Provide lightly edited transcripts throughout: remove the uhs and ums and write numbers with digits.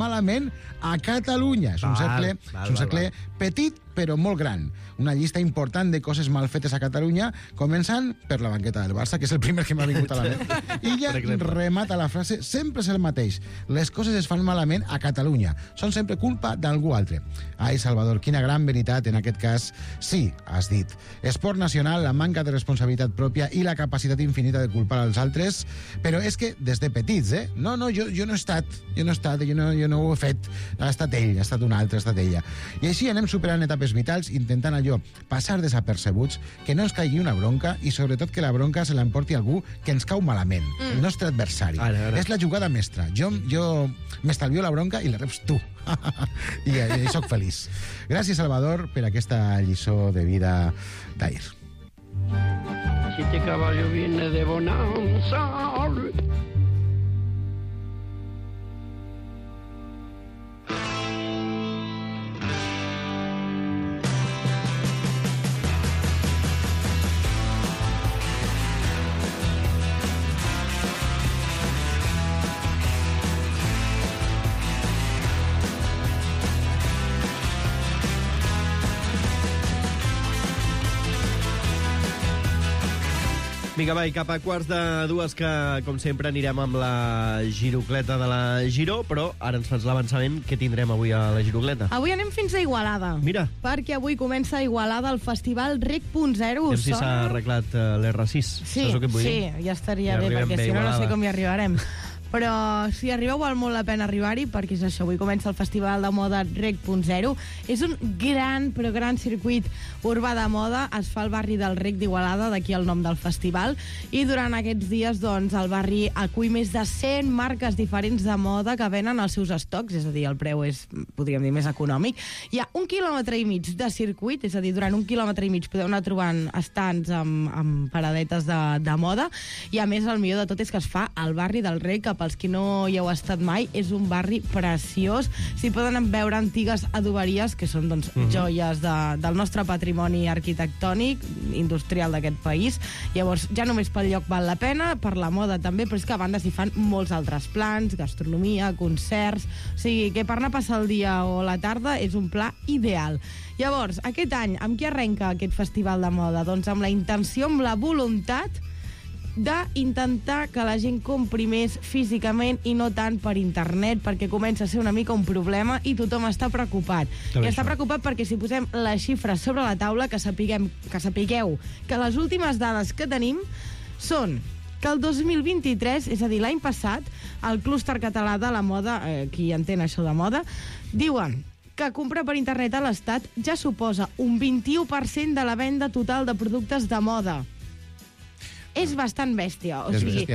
malament a Catalunya. És un cercle petit, però molt gran. Una llista important de coses mal fetes a Catalunya, començant per la banqueta del Barça, que és el primer que m'ha vingut a la ment. I ja remata la frase, sempre és el mateix. Les coses es fan malament a Catalunya. Són sempre culpa d'algú altre. Ai, Salvador, quina gran veritat en aquest cas. Sí, has dit. Esport nacional, la manca de responsabilitat pròpia i la capacitat infinita de culpar als altres, però és que des de petits, No, jo no he estat, jo no ho he fet. Ha estat ell, ha estat un altre, ha estat ella. I així anem superant etapes vitals, intentant allò, passar desapercebuts, que no ens caigui una bronca i sobretot que la bronca se l'emporti algú que ens cau malament, el nostre adversari. Ara. És la jugada mestra. Jo m'estalvio la bronca i la reps tu. I soc feliç. Gràcies, Salvador, per aquesta lliçó de vida d'ahir. Si este caballo viene de bonanza. Vinga, va, i cap a 1:45, que, com sempre, anirem amb la girocleta de la Giró, però ara ens fas l'avançament. Què tindrem avui a la girocleta? Avui anem fins a Igualada. Mira. Perquè avui comença a Igualada el festival Rec.0. Aviam si s'ha arreglat l'R6. Sí, ja estaria bé, perquè si no sé com hi arribarem. Però si arribeu val molt la pena arribar-hi, perquè és això, avui comença el Festival de Moda Rec.0. És un gran, però gran circuit urbà de moda. Es fa al barri del Rec d'Igualada, d'aquí el nom del festival, i durant aquests dies doncs, el barri acull més de 100 marques diferents de moda que venen els seus estocs, és a dir, el preu és, podríem dir, més econòmic. Hi ha 1,5 quilòmetres de circuit, és a dir, durant 1,5 quilòmetres podeu anar trobant estants amb paradetes de moda, i a més el millor de tot és que es fa al barri del Rec, que pels qui no hi heu estat mai, és un barri preciós. S'hi poden veure antigues adoberies, que són doncs, joies del nostre patrimoni arquitectònic, industrial d'aquest país. Llavors, ja només pel lloc val la pena, per la moda també, però és que a banda s'hi fan molts altres plans, gastronomia, concerts. O sigui, que per anar a passar el dia o la tarda és un pla ideal. Llavors, aquest any, amb què arrenca aquest festival de moda? Doncs amb la intenció, amb la voluntat d'intentar que la gent compri més físicament i no tant per internet, perquè comença a ser una mica un problema i tothom està preocupat. I està preocupat perquè si posem les xifres sobre la taula, que sapigueu que les últimes dades que tenim són que el 2023, és a dir, l'any passat, el clúster català de la moda, qui entén això de moda, diuen que comprar per internet a l'Estat ja suposa un 21% de la venda total de productes de moda. És bastant bèstia. O sigui,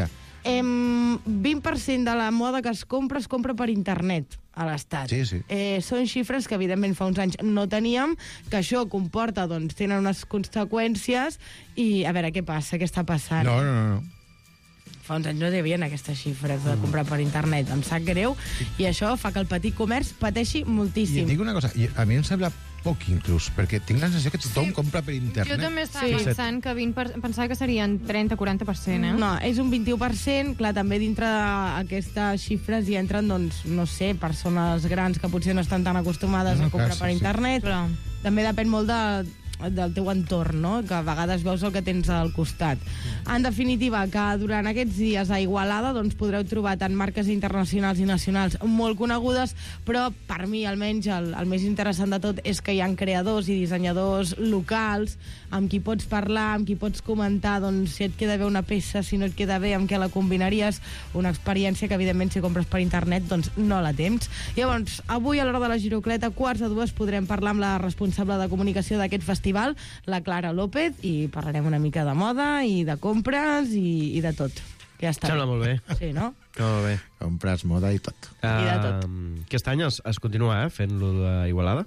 20% de la moda que es compra per internet a l'Estat. Sí. Són xifres que, evidentment, fa uns anys no teníem, que això comporta, doncs, tenen unes conseqüències, i a veure què passa, què està passant. No. Fa uns anys no hi havia aquestes xifres de comprar per internet. Em sap greu, i això fa que el petit comerç pateixi moltíssim. I et dic una cosa, a mi em sembla poc inclús, perquè tinc la sensació que tothom compra per internet. Jo també estava pensant que pensava que serien 30-40%, No, és un 21%, clar, també dintre d'aquestes xifres hi entren, doncs, no sé, persones grans que potser no estan tan acostumades a comprar per internet, però també depèn molt del teu entorn, no? Que a vegades veus el que tens al costat. En definitiva, que durant aquests dies a Igualada doncs, podreu trobar tant marques internacionals i nacionals molt conegudes, però per mi almenys el més interessant de tot és que hi ha creadors i dissenyadors locals amb qui pots parlar, amb qui pots comentar doncs, si et queda bé una peça, si no et queda bé, amb què la combinaries, una experiència que evidentment si compres per internet doncs no la tens. Llavors, avui a l'hora de la girocleta, 1:45, podrem parlar amb la responsable de comunicació d'aquest festival, la Clara López, i parlarem una mica de moda i de compres i de tot. Que ja està. Sembla molt bé. Sí, no? Molt bé. Compres, moda i tot. I de tot. Aquest any es continua fent-lo d'Igualada?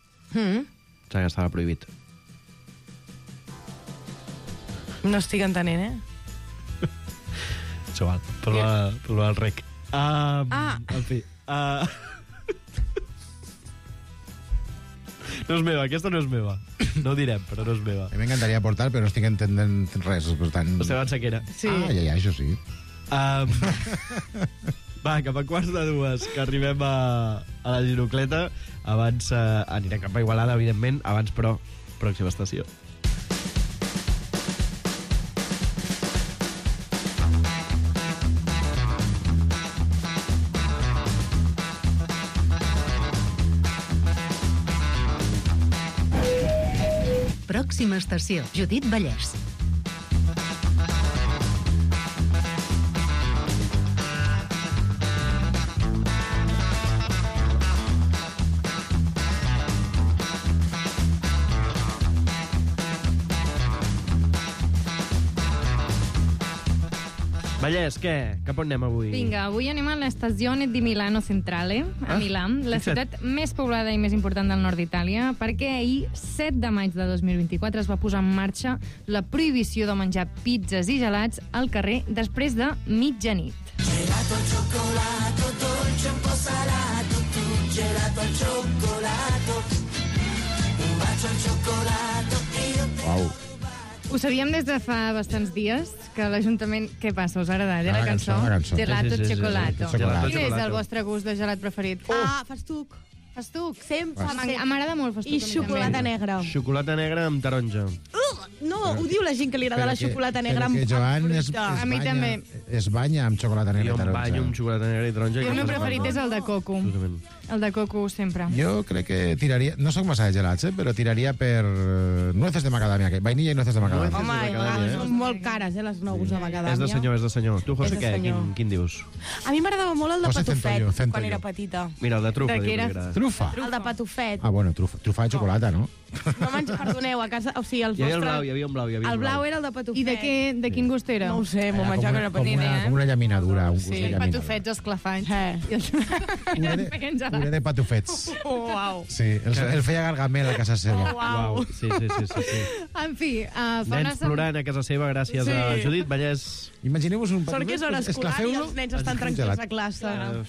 Ja estava prohibit. No estic entenent, És igual, per al Rec. En fi. No és meva, aquesta no és meva. No ho direm, però no és meva. A mi m'encantaria portar, però no estic entenent res, per tant... Esteve en sequera. Sí. Ja, això sí. Va, cap a 1:15, que arribem a la Girocleta. Abans anirem cap a Igualada, evidentment. Abans, però, pròxima estació. Pròxima estació, Judit Vallès. Vallès, què? Cap on anem avui? Vinga, avui anem a l'Estazione di Milano Centrale, a Milà, la ciutat més poblada i més important del nord d'Itàlia, perquè ahir, 7 de maig de 2024, es va posar en marxa la prohibició de menjar pizzas i gelats al carrer després de mitjanit. Gelato al cioccolato, dolce un po' salato, tu gelato al cioccolato, un bacio al cioccolato e io te... Uau. Ho sabíem des de fa bastants dies, que l'Ajuntament... Què passa, us ha agradat, La cançó. Gelato Sí. Cioccolato. Gelato Quin és Cioccolato. el vostre gust de gelat preferit? Ah, festuc. Festuc. Sempre. M'agrada molt festuc. I a mi xocolata també. negra. Xocolata negra amb taronja. No, ho diu la gent que li agrada la xocolata negra Però amb que Joan es fruita. A mi també. Es banya amb xocolata negra Jo i em taronja. banyo amb xocolata negra i taronja. El meu preferit és el de coco. Absolutament. El de coco sempre. Jo crec que tiraria... No sóc massa de gelats, però tiraria per nueces de macadamia. Vainilla i nueces de macadamia. Nueces. Home, de macadàmia, a vegades eh? són molt cares, les nous de macadàmia. És de senyor, és de senyor. Tu, José, És de què? senyor. Quin dius? A mi m'agradava molt el de José patufet, Centollo. quan era petita. Mira, el de trufa. De diu què que era? li agrada. Trufa. El de patufet. Ah, bueno, trufa de xocolata, no? No perdoneu, a casa... O sigui, els Hi havia el vostres... blau, hi havia un blau, hi havia El un blau era el de patufet. I de quin gust era? No ho sé, m'ho Era menjava que era com petita. una, com una llaminadura, un gust de llaminadura. Patufets esclafats. Puré de patufets. Uau. Sí, el feia Gargamel a casa seva. Uau. Sí. En fi, fa una Nens plorant a casa seva gràcies a Judit Vallès. Imagineu-vos un Sort que és hora escolar i els nens estan tranquils a classe.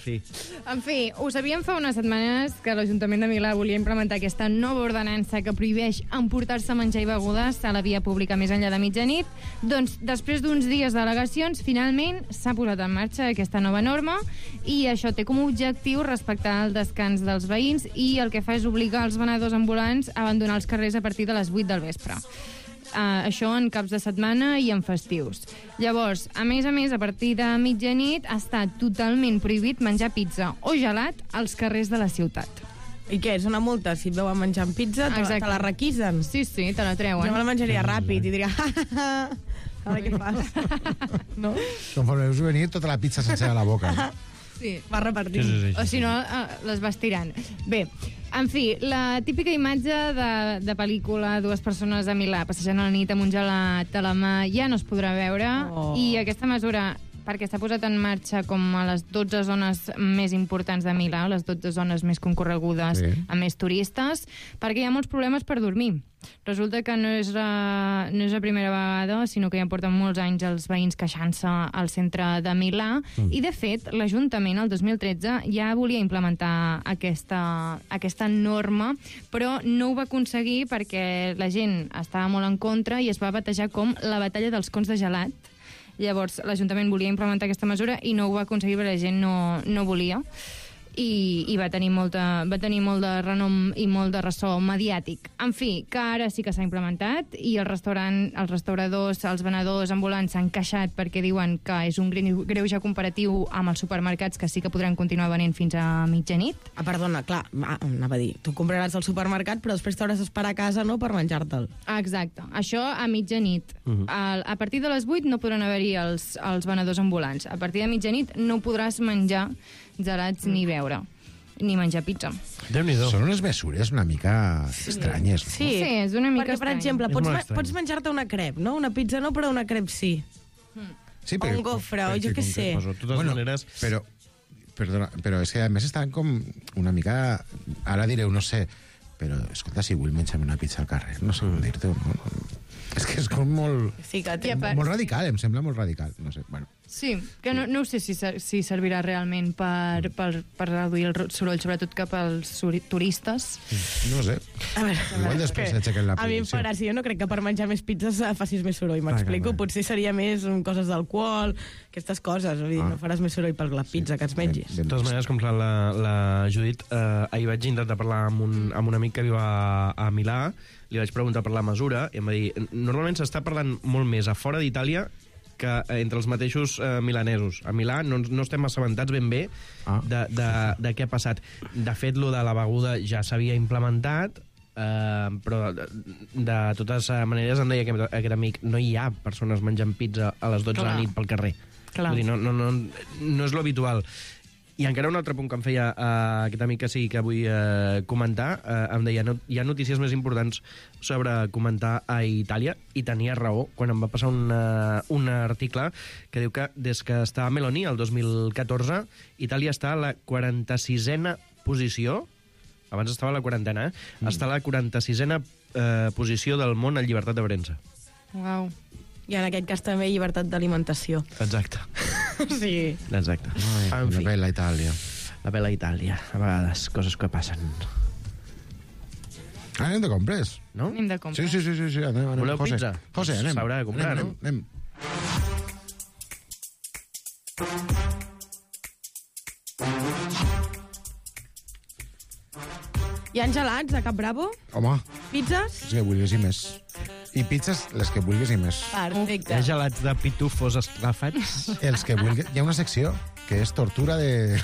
En fi, ho sabíem fa unes setmanes que l'Ajuntament de Milà volia implementar aquesta nova ordenança que prohibeix emportar-se menjar i begudes a la via pública més enllà de mitjanit. Doncs, després d'uns dies d'al·legacions, finalment s'ha posat en marxa aquesta nova norma i això té com a objectiu respectar el descans dels veïns i el que fa és obligar els venedors ambulants a abandonar els carrers a partir de les 8 del vespre. Això en caps de setmana i en festius. Llavors, a més, a partir de mitjanit està totalment prohibit menjar pizza o gelat als carrers de la ciutat. I què, és una multa? Si et veuen menjant pizza, te la requisen. Sí, te la treuen. Jo me la menjaria ràpid i diria... Ara què fas? No? Conforme veus venir, tota la pizza sencera a la boca. Sí. Va repartint. Sí. O si no, les vas tirant. Bé, en fi, la típica imatge de pel·lícula, dues persones a Milà passejant a la nit amb un gelat a la mà, ja no es podrà veure, i aquesta mesura, perquè s'ha posat en marxa com a les 12 zones més importants de Milà, les 12 zones més concorregudes, Sí. amb més turistes, perquè hi ha molts problemes per dormir. Resulta que no és la primera vegada, sinó que ja porten molts anys els veïns queixant-se al centre de Milà, i de fet l'Ajuntament el 2013 ja volia implementar aquesta norma, però no ho va aconseguir perquè la gent estava molt en contra i es va batejar com la batalla dels cons de gelat. Llavors l'Ajuntament volia implementar aquesta mesura i no ho va aconseguir perquè la gent no volia. I va tenir molt de renom i molt de ressò mediàtic. En fi, que ara sí que s'ha implementat i els restauradors, els venedors ambulants s'han queixat perquè diuen que és un greuge comparatiu amb els supermercats que sí que podran continuar venent fins a mitjanit. Ah, perdona, clar, anava a dir, tu compraràs al supermercat però després t'hauràs d'esperar a casa, no?, per menjar-te'l. Exacte, això a mitjanit. A partir de les 8 no podran haver-hi els venedors ambulants. A partir de mitjanit no podràs menjar gelats ni beure, ni menjar pizza. Déu-n'hi-do. Són unes mesures una mica estranyes. No? Sí, és una mica Perquè, per estrany. exemple, És molt estrany. pots menjar-te una crep, no? Una pizza no, però una crep sí. Sí, O un gofre, o jo què sé. De totes maneres... Però és que a més estan com una mica... Ara direu, no sé, però escolta, si vull menjar una pizza al carrer, no sé dir-te, no? És que és com molt... Sí, que I a part- Molt radical, em sembla molt radical. No sé, bueno. Sí, que no ho sé si servirà realment per reduir el soroll, sobretot cap als turistes. No ho sé. A veure, Igual després s'aixequen la a mi em prohibició. farà, jo no crec que per menjar més pizzas facis més soroll, m'explico? clar. Potser seria més coses d'alcohol, aquestes coses, vull dir, no faràs més soroll per la pizza que et mengis. De totes maneres, com la Judit, ahir vaig intentar parlar amb un amic que viu a Milà, li vaig preguntar per la mesura, i em va dir, normalment s'està parlant molt més a fora d'Itàlia que entre els mateixos milanesos. A Milà no estem assabentats ben bé de què ha passat. De fet, lo de la beguda ja s'havia implementat, però de totes maneres em deia que aquest amic no hi ha persones menjant pizza a les 12 de la nit pel carrer. Clar. Vull dir, no és lo habitual. I encara un altre punt que em feia aquest amic que vull comentar, em deia, hi ha notícies més importants sobre comentar a Itàlia, i tenia raó quan em va passar un article que diu que des que està a Meloni, el 2014, Itàlia està a la 46a posició, abans estava a la 40a, està a la 46a posició del món en llibertat de premsa. Uau. I en aquest cas també llibertat d'alimentació. Exacte. Sí. Exacte. Ai, la bella Itàlia. La bella Itàlia. A vegades, coses que passen. Anem de compres. No? Anem de compres. Sí, anem. Voleu José. pizza? José, anem. S'haurà de comprar, no? Anem. Hi ha gelats a Cap Bravo? Home, Pizzas? els que vulguis i més. I pizzas, les que vulguis i més. Hi ha Perfecte. gelats de pitufos esclafats? Els que vulguis. Hi ha una secció que és tortura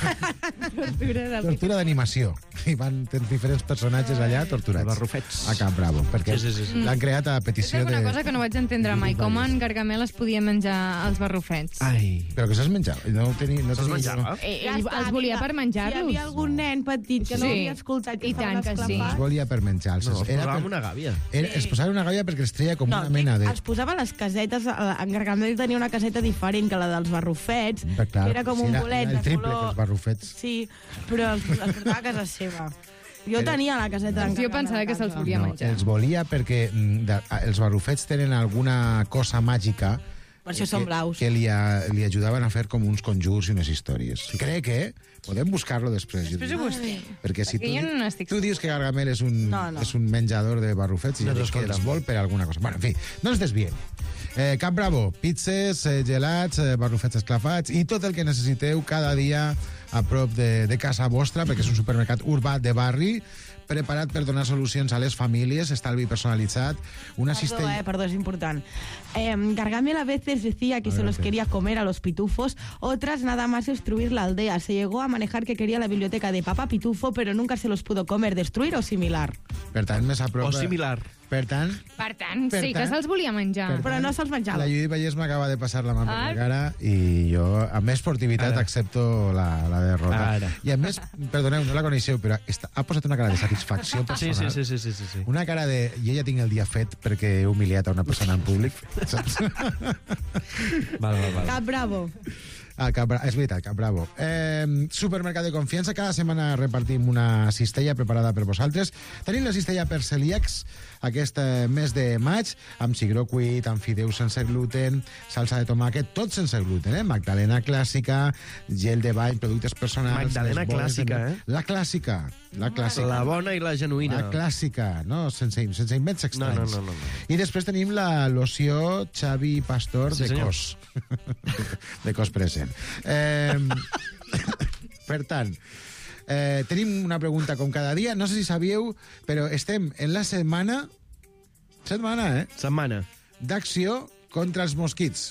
d'animació. I van diferents personatges allà torturats. Els barrufets. A Cap Bravo, perquè Sí. l'han creat a És petició de... una cosa que no vaig entendre mai, com en Gargamel es podia menjar els barrufets. Ai. Però que se'ls menjava. No tenia... No Se'ls tenia- menjava? Els volia per menjar-los. Si hi havia algun nen petit que no Sí. havia escoltat I tant que sí. Els volia per menjar-los. No, els posàvem una gàbia. Es posava una gàbia perquè els treia com una mena de... Es posava les casetes, en Gargamel tenia una caseta diferent que la dels barrufets, Clar, que era com un bolet el de triple color... que els barrufets. Sí, però els portava a casa seva. Jo tenia la caseta d'en Jo Gargamel pensava a que casa. se'ls volia menjar. Els volia perquè els barrufets tenen alguna cosa màgica Per això són blaus. que li ajudaven a fer com uns conjurs i unes històries. Crec que podem buscar-lo després. Després ho busquem. Perquè si Perquè jo no n'estic tu dius que Gargamel és un, No. és un menjador de barrufets i jo dic que els vol per alguna cosa. Bueno, en fi, no ens desviem. Cap Bravo, pizzas, gelats, barrufets esclafats i tot el que necessiteu cada dia a prop de casa vostra, perquè és un supermercat urbà de barri, preparat per donar solucions a les famílies, estalvi personalitzat, una cistella... Perdó, es important. Gargamel a veces decía que se los quería comer a los pitufos, otras nada más destruir la aldea. Se llegó a manejar que quería la biblioteca de Papá Pitufo, pero nunca se los pudo comer, destruir o similar. Per tant, més a prop... O similar. Per tant, Per tant, Per sí, que tant- se'ls volia menjar. Però no se'ls menjava. la Judit Vallès m'acaba de passar la mà per Ah. la cara i jo, amb més esportivitat, Ara. accepto la derrota. Ara. I a més, perdoneu, no la coneixeu, però ha posat una cara de satisfacció Sí, personal. sí. Una cara de... Jo ja tinc el dia fet perquè he humiliat a una persona en públic. Saps? Val. Cap Bravo. És veritat, Cap Bravo. Supermercat de confiança. Cada setmana repartim una cistella preparada per vosaltres. Tenim la cistella per celíacs aquest mes de maig, amb cigró cuit, amb fideus sense gluten, salsa de tomàquet, tot sense gluten, Magdalena clàssica, gel de bany, productes personals... Magdalena les boles clàssica, La clàssica. La clàssica. La bona i la genuïna. La clàssica, no? Sense invents estranys. No. I després tenim la loció Xavi Pastor Sí, de senyor. cos. De cos present. Per tant, tenim una pregunta com cada dia. No sé si sabíeu, però estem en la setmana Setmana. d'acció contra els mosquits.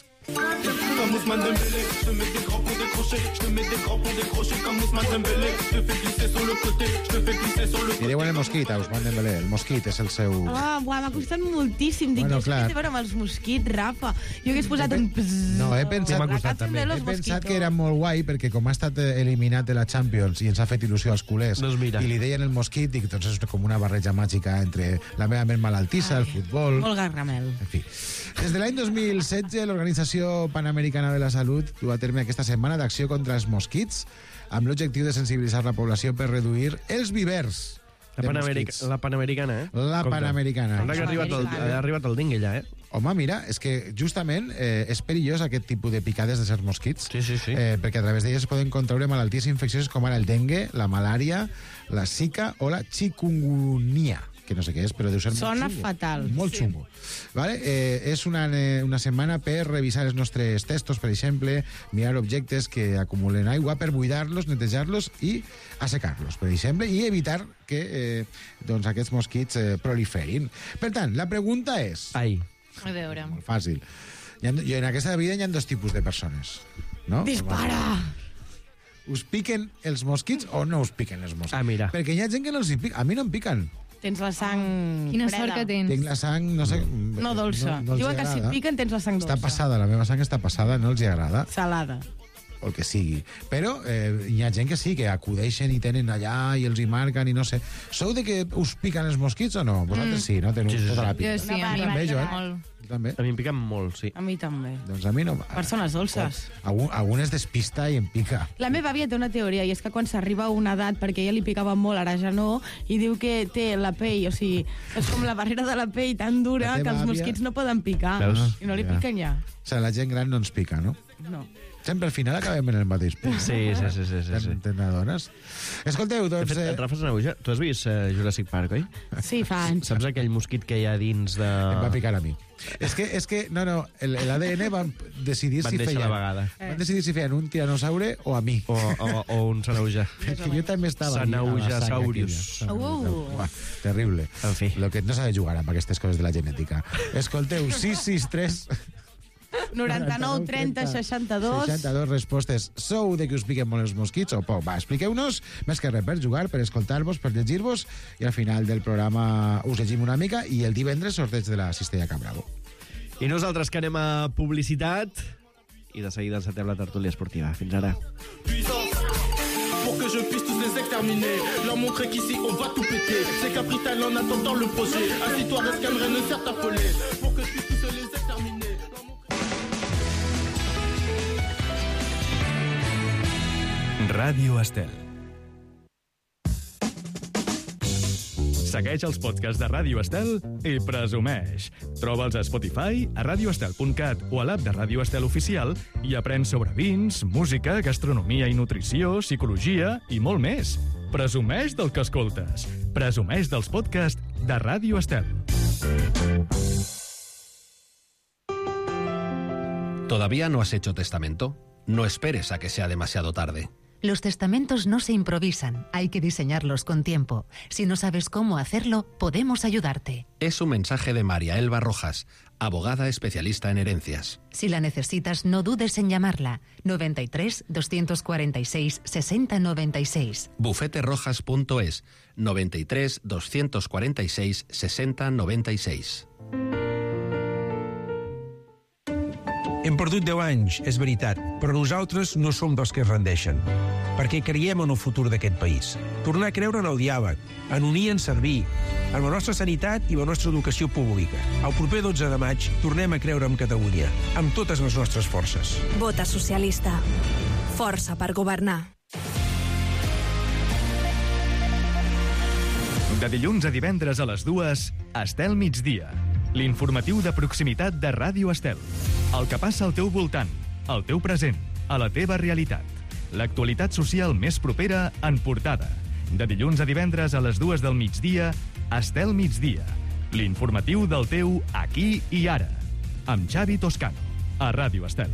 Mireu en el mosquit, a Ousmane Dembélé. El mosquit és el seu... M'ha costat moltíssim. Dic, Bueno, bueno, clar. què té a veure amb els mosquits, Rafa? Jo hagués posat un... No, he pensat, m'ha costat també. he pensat que era molt guai perquè com ha estat eliminat de la Champions i ens ha fet il·lusió als culers Doncs mira. i li deien el mosquit, dic, doncs és com una barreja màgica entre la meva ment malaltissa, el futbol... Molt Gargamel. En fi. Des de l'any 2016, l'Organització Panamericana de la Salut du a terme aquesta setmana d'acció contra els mosquits amb l'objectiu de sensibilitzar la població per reduir els vivers de mosquits. La Panamericana, eh? La Panamericana. Anda que ha arribat el dengue, ja, eh? Home, mira, és que justament és perillós aquest tipus de picades de certs mosquits, Sí. perquè a través d'elles es poden contraure malalties infeccioses com ara el dengue, la malària, la zika o la chikungunya, que no sé què és, però deu ser Sona molt xungo. fatal. Molt xungo. Vale? És una setmana per revisar els nostres testos, per exemple, mirar objectes que acumulen aigua per buidar-los, netejar-los i assecar-los, per exemple, i evitar que doncs aquests mosquits proliferin. Per tant, la pregunta és... Ai. A veure. Molt fàcil. En aquesta vida hi ha dos tipus de persones. No? Dispara! Us piquen els mosquits o no us piquen els mosquits? Ah, mira. Perquè hi ha gent que no els hi pica. A mi no em piquen. Tens la sang Quina freda. sort que tens. Tinc la sang, no sé... No dolça. No els Diuen que si agrada. et piquen tens la sang dolça. Està passada, la meva sang està passada, no els hi agrada, Salada. o el que sigui. Però hi ha gent que sí, que acudeixen i tenen allà i els hi marquen i no sé. Sou de que us piquen els mosquits o no? Vosaltres sí, no? Teniu Sí. tota la Jo pinta. sí, a mi També, jo, m'agrada molt. Jo també. A mi em piquen molt, sí. A mi també. Doncs a mi no... Persones dolces. Algunes despista i em pica. La meva àvia té una teoria, i és que quan s'arriba a una edat, perquè ella li picava molt, ara ja no, i diu que té la pell, o sigui, és com la barrera de la pell tan La dura teva que els àvia- mosquits no poden picar. Veus? I no li Ja. piquen ja. O sigui, la gent gran no ens pica, no? No. Sempre al final acabem en el mateix punt. Sí. Te n'adones? Escolteu, De doncs... fet, Rafa Sanahuja, tu has vist Jurassic Park, oi? Sí, fa anys. Saps aquell mosquit que hi ha dins de... Em va picar a mi. És que no, l'ADN van decidir Van si néixer feien... a la vegada. Van decidir si feien un tiranosaure o a mi. O un Sanahuja. Que jo també estava allí, a la Sanaujasaurus. sang aquella. Uah, terrible. En fi. Lo que no s'ha de jugar amb aquestes coses de la genètica. Escolteu, 663... 99, 30, 62... 62 respostes. Sou de que us piquen molt els mosquits o poc? Va, expliqueu-nos, més que res per jugar, per escoltar-vos, per llegir-vos, i al final del programa us llegim una mica, i el divendres sorteig de la Cistella Cabravo. I nosaltres que anem a publicitat i de seguida encetem la tertúlia esportiva. Fins ara. Pour que je puisse tous les exterminer, leur montrer qu'ici on va tout péter. C'est capital en attendant le projet. Assis-toi, reste calme, rien ne sert t'affoler. Pour que je puisse tous les exterminer. Ràdio Estel. Segueix els podcasts de Ràdio Estel i presumeix. Troba'ls a Spotify, a radioestel.cat o a l'app de Ràdio Estel Oficial i aprèn sobre vins, música, gastronomia i nutrició, psicologia i molt més. Presumeix del que escoltes. Presumeix dels podcasts de Ràdio Estel. ¿Todavía no has hecho testamento? No esperes a que sea demasiado tarde. Los testamentos no se improvisan, hay que diseñarlos con tiempo. Si no sabes cómo hacerlo, podemos ayudarte. Es un mensaje de María Elba Rojas, abogada especialista en herencias. Si la necesitas, no dudes en llamarla. 93 246 6096. Bufeterojas.es 93 246 6096. Hem perdut 10 anys, és veritat, però nosaltres no som dels que es rendeixen, perquè creiem en el futur d'aquest país. Tornar a creure en el diàleg, en unir i en servir, en la nostra sanitat i la nostra educació pública. El proper 12 de maig tornem a creure en Catalunya, amb totes les nostres forces. Vota socialista. Força per governar. De dilluns a divendres a les 2, Estel migdia. L'informatiu de proximitat de Ràdio Estel. El que passa al teu voltant, al teu present, a la teva realitat. L'actualitat social més propera en portada. De dilluns a divendres a les 2 del migdia, Estel migdia. L'informatiu del teu aquí i ara. Amb Xavi Toscano, a Ràdio Estel.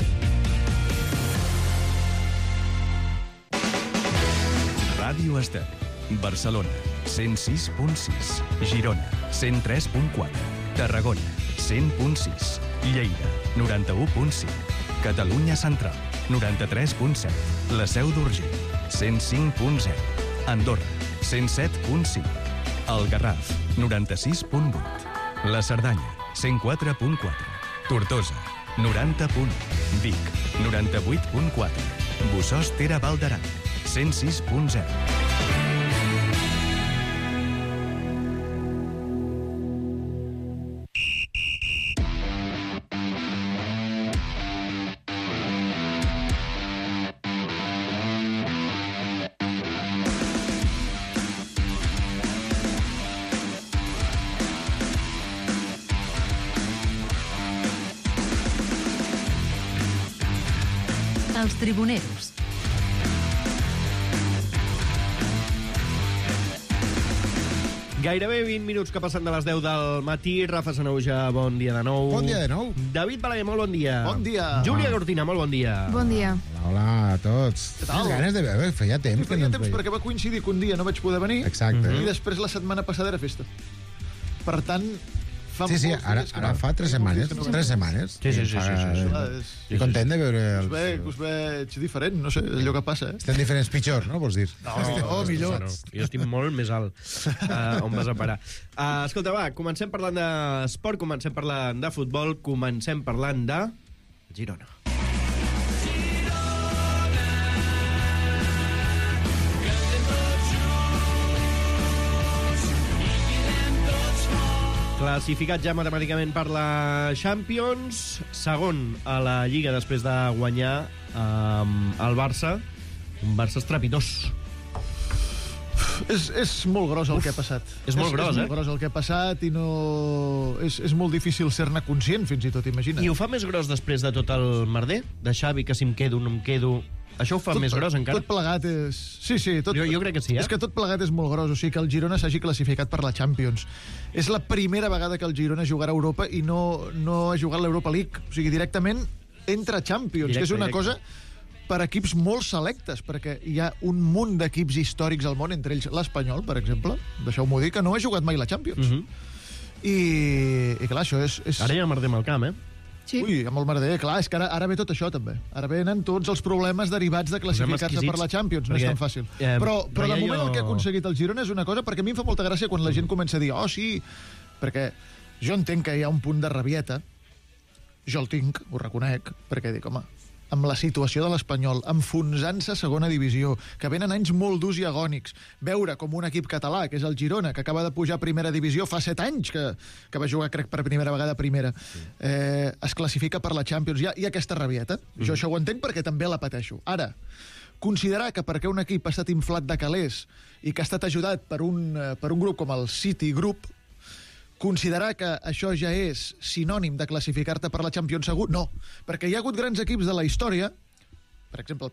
Ràdio Estel. Barcelona, 106.6. Girona, 103.4. Tarragona, 100.6. Lleida, 91.5. Catalunya Central, 93.7. La Seu d'Urgell, 105.0. Andorra, 107.5. El Garraf, 96.8. La Cerdanya, 104.4. Tortosa, 90.1. Vic, 98.4. Bossòst-Tere Val d'Aran, 106.0. Els tribuneros. Gairebé 20 minuts que passen de les 10 del matí. Rafa Sanauja, bon dia de nou. Bon dia de nou. David Balaguer, molt bon dia. Bon dia. Júlia Cortina, molt bon dia. Bon dia. Hola a tots. Què tal? Quines ganes de veure, feia temps. Feia temps perquè va coincidir que un dia no vaig poder venir. Exacte. I després la setmana passada era festa. Per tant, fa Sí, molts ara dies que no. fa 3 setmanes. Molts dies que no 3 venim. setmanes. Sí. I content de veure Us veig diferent, no sé, és allò que passa, eh? Estem diferents pitjors, no, vols dir? No, millor. No, jo estic molt més alt. On vas a parar? Escolta, va, comencem parlant d'esport, comencem parlant de futbol, comencem parlant de Girona. Classificat ja matemàticament per la Champions, segon a la Lliga després de guanyar el Barça, un Barça estrepitós. És molt gros el que ha passat. És molt gros, És molt gros el que ha passat i no... És molt difícil ser-ne conscient, fins i tot, imagina't. I ho fa més gros després de tot el merder? De Xavi, que si em quedo, no em quedo... Això ho fa més gros encara? Tot plegat és... Sí, tot... Jo crec que sí, És que tot plegat és molt gros, o sigui que el Girona s'hagi classificat per la Champions. És la primera vegada que el Girona jugarà a Europa i no ha jugat l'Europa League. O sigui, directament entra a Champions, que és una cosa per equips molt selectes, perquè hi ha un munt d'equips històrics al món, entre ells l'Espanyol, per exemple, deixeu-m'ho dir, que no ha jugat mai la Champions. I clar, això és... Ara hi ha merder amb el camp, eh? Sí. Ui, amb el merder, clar, és que ara ve tot això, també. Ara venen tots els problemes derivats de classificar-se per la Champions, no és tan fàcil. Però de moment el que ha aconseguit el Girona és una cosa, perquè a mi em fa molta gràcia quan la gent comença a dir, oh, sí, perquè jo entenc que hi ha un punt de rabieta, jo el tinc, ho reconec, perquè dic, home, amb la situació de l'Espanyol, enfonsant-se a segona divisió, que venen anys molt durs i agònics, veure com un equip català, que és el Girona, que acaba de pujar a primera divisió fa 7 anys, que va jugar, crec, per primera vegada a primera, es classifica per la Champions. Hi ha aquesta rabieta. Jo això ho entenc perquè també la pateixo. Ara, considerar que perquè un equip ha estat inflat de calés i que ha estat ajudat per un grup com el City Group, considerar que això ja és sinònim de classificar-te per la Champions segur, no. Perquè hi ha hagut grans equips de la història, per exemple, el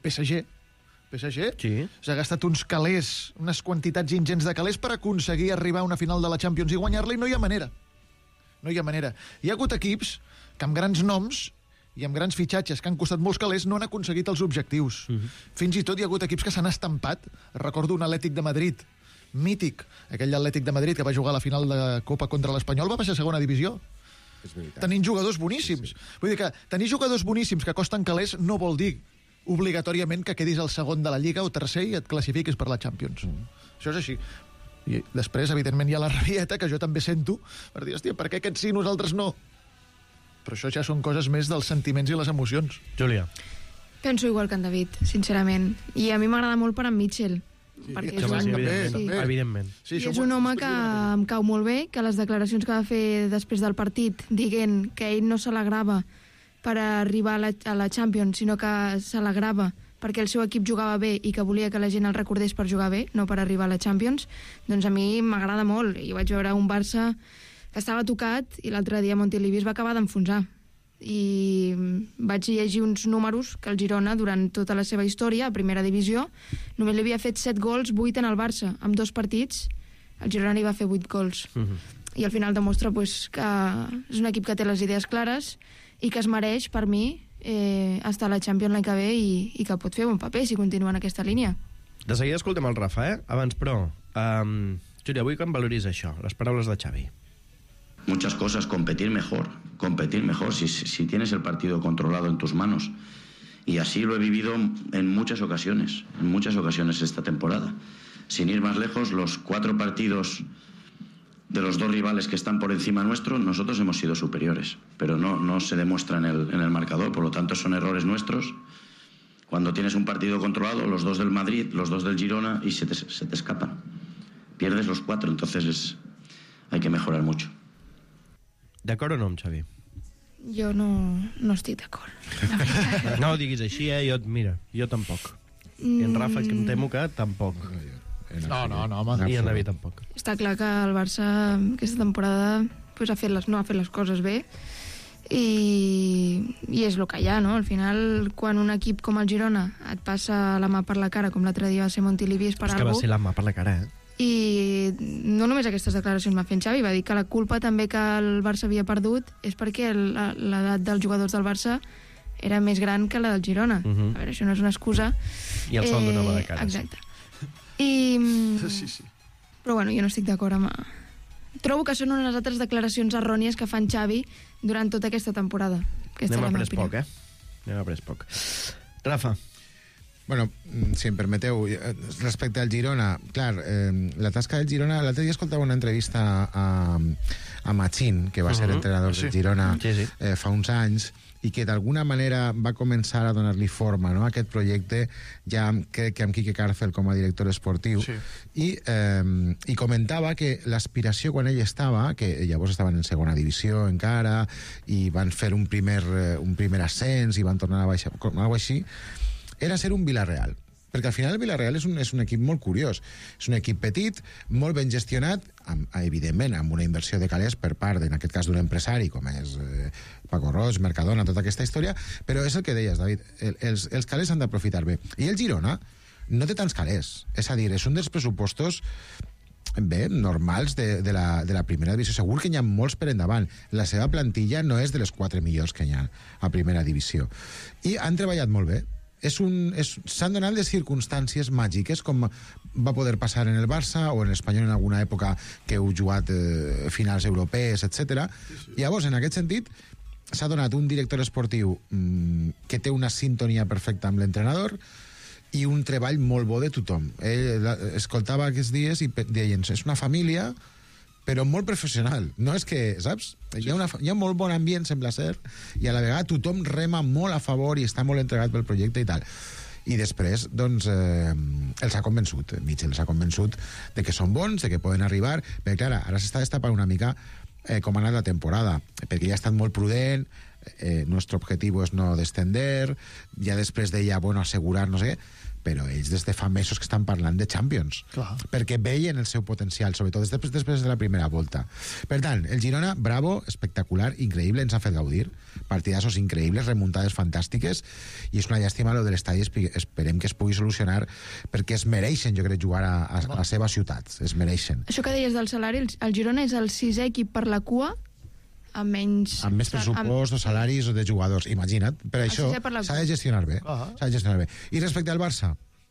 PSG s'ha gastat uns calés, unes quantitats ingents de calés per aconseguir arribar a una final de la Champions i guanyar-la, i no hi ha manera. No hi ha manera. Hi ha hagut equips que amb grans noms i amb grans fitxatges que han costat molts calés no han aconseguit els objectius. Fins i tot hi ha hagut equips que s'han estampat. Recordo un Atlètic de Madrid mític, aquell Atlètic de Madrid que va jugar a la final de Copa contra l'Espanyol, va baixar a segona divisió. Tenint jugadors boníssims. Vull dir que tenir jugadors boníssims que costen calés no vol dir obligatòriament que quedis al segon de la Lliga o tercer i et classifiquis per la Champions. Això és així. I després, evidentment, hi ha la rabieta, que jo també sento, per dir, hòstia, per què aquests sí, nosaltres no? Però això ja són coses més dels sentiments i les emocions. Júlia. Penso igual que en David, sincerament. I a mi m'agrada molt per en Mitchell. Perquè evidentment. Sí, és un home que em cau molt bé, que les declaracions que va fer després del partit dient que ell no s'alegrava per arribar a la Champions, sinó que s'alegrava perquè el seu equip jugava bé i que volia que la gent el recordés per jugar bé, no per arribar a la Champions, doncs a mi m'agrada molt. I vaig veure un Barça que estava tocat i l'altre dia Montilivi es va acabar d'enfonsar. I vaig llegir uns números que el Girona, durant tota la seva història, a primera divisió, només li havia fet 7 gols, 8 en el Barça. En 2 partits, el Girona hi va fer 8 gols. I al final demostra que és un equip que té les idees clares i que es mereix, per mi, estar a la Champions l'any que ve i que pot fer un paper si continua en aquesta línia. De seguida escoltem el Rafa, eh? Abans, però, Júlia, vull que em valoris això, les paraules de Xavi. Muchas cosas, competir mejor si tienes el partido controlado en tus manos. Y así lo he vivido en muchas ocasiones esta temporada. Sin ir más lejos, los 4 partidos de los 2 rivales que están por encima nuestro, nosotros hemos sido superiores, pero no se demuestra en el marcador, por lo tanto son errores nuestros. Cuando tienes un partido controlado, los 2 del Madrid, los 2 del Girona, y se te escapan. Pierdes los 4, entonces hay que mejorar mucho. D'acord o no amb Xavi? Jo no estic d'acord. No ho diguis així, Mira, jo tampoc. I en Rafa, que em temo que tampoc. No, home. I en David tampoc. Està clar que el Barça aquesta temporada no ha fet les coses bé i és el que hi ha, no? Al final, quan un equip com el Girona et passa la mà per la cara, com l'altre dia va ser Montilivi, és per algú... És que va ser la mà per la cara, I no només aquestes declaracions va fer en Xavi, va dir que la culpa també que el Barça havia perdut és perquè l'edat dels jugadors del Barça era més gran que la del Girona. A veure, això no és una excusa. I el sol donava de cara. Exacte. Sí. Però bueno, jo no estic d'acord amb... Trobo que són unes altres declaracions errònies que fan Xavi durant tota aquesta temporada. Anem a pres poc, Anem a pres poc. Rafa. Bueno, si em permeteu, respecte al Girona, clar, la tasca del Girona... L'altre dia escoltava una entrevista a Machín, que va ser entrenador del Girona fa uns anys, i que d'alguna manera va començar a donar-li forma, no?, a aquest projecte, ja crec que amb Quique Cárcel com a director esportiu, i comentava que l'aspiració quan ell estava, que llavors estaven en segona divisió encara, i van fer un primer ascens i van tornar a baixar, alguna així, era ser un Villarreal. Perquè al final el Villarreal és un equip molt curiós. És un equip petit, molt ben gestionat, evidentment amb una inversió de calés per part, en aquest cas, d'un empresari com és Paco Roig, Mercadona, tota aquesta història, però és el que deies, David, els calés s'han d'aprofitar bé. I el Girona no té tants calés. És a dir, és un dels pressupostos normals de la primera divisió. Segur que n'hi ha molts per endavant. La seva plantilla no és de les 4 millors que n'hi ha a primera divisió. I han treballat molt bé. S'han donat les circumstàncies màgiques, com va poder passar en el Barça o en l'Espanyol en alguna època que heu jugat finals europees, etc. Llavors, en aquest sentit, s'ha donat un director esportiu que té una sintonia perfecta amb l'entrenador i un treball molt bo de tothom. Ell escoltava aquests dies i deien, és una família, però molt professional. No és que, saps? Hi ha molt bon ambient, sembla ser, i a la vegada tothom rema molt a favor i està molt entregat pel projecte i tal. I després, doncs, els ha convençut, Mitchell els ha convençut de que són bons, de que poden arribar, perquè, clar, ara s'està destapant una mica com ha anat la temporada, perquè ja ha estat molt prudent, nuestro objetivo es no descender, ja després deia, bueno, asegurar, no sé què, però ells des de fa mesos que estan parlant de Champions. Clar. Perquè veien el seu potencial, sobretot després de la primera volta. Per tant, el Girona, bravo, espectacular, increïble, ens ha fet gaudir. Partidassos increïbles, remuntades fantàstiques, i és una llàstima lo de l'estadi, esperem que es pugui solucionar, perquè es mereixen, jo crec, jugar a la seva ciutat. Es mereixen. Això que deies del salari, el Girona és el 6è equip per la cua, amb més pressupost o salaris o de jugadors, imagina't. Per això s'ha de gestionar bé. S'ha de gestionar bé. I respecte al Barça,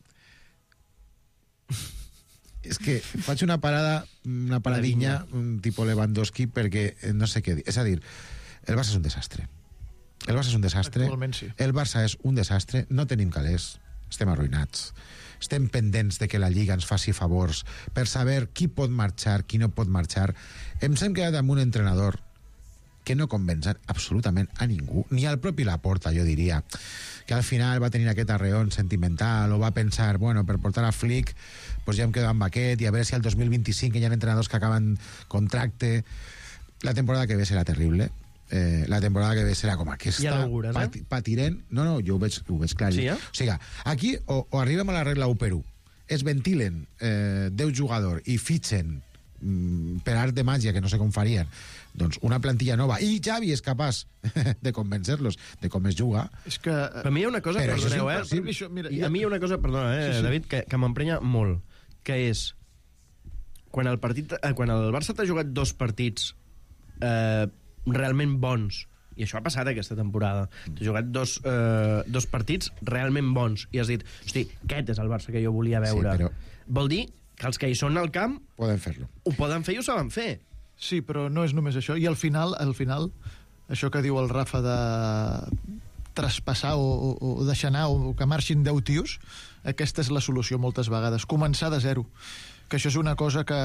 és que faig una paradinya tipus Lewandowski, perquè no sé què dir. És a dir, el Barça és un desastre. El Barça és un desastre. El Barça és un desastre. No tenim calés. Estem arruïnats. Estem pendents de que la Lliga ens faci favors per saber qui pot marxar, qui no pot marxar. Ens hem quedat amb un entrenador que no convencen absolutament a ningú, ni al propi Laporta, jo diria, que al final va tenir aquest arreón sentimental o va pensar, bueno, per portar a Flick pues ja em quedo amb aquest i a veure si al 2025 hi ha entrenadors que acaben contracte. La temporada que ve serà terrible. La temporada que ve serà com aquesta. Ja l'augures, patirem. No, jo ho veig clar. Sí, O sigui, aquí o arribem a la regla 1-1, es ventilen 10 jugadors i fitxen per art de màgia, que no sé com farien, doncs una plantilla nova, i Xavi és capaç de convencer-los de com es juga. És que... Per mi hi ha una cosa, perdoneu, a mi hi ha una cosa, perdona, David, que m'emprenya molt, que és quan el Barça t'ha jugat 2 partits realment bons, i això ha passat aquesta temporada, t'ha jugat dos partits realment bons, i has dit, hosti, aquest és el Barça que jo volia veure. Sí, però... Vol dir que els que hi són al camp poden fer-lo. Ho poden fer i ho saben fer. Sí, però no és només això. I al final, això que diu el Rafa de traspassar o deixar anar o que marxin 10 tios, aquesta és la solució moltes vegades. Començar de zero. Que això és una cosa que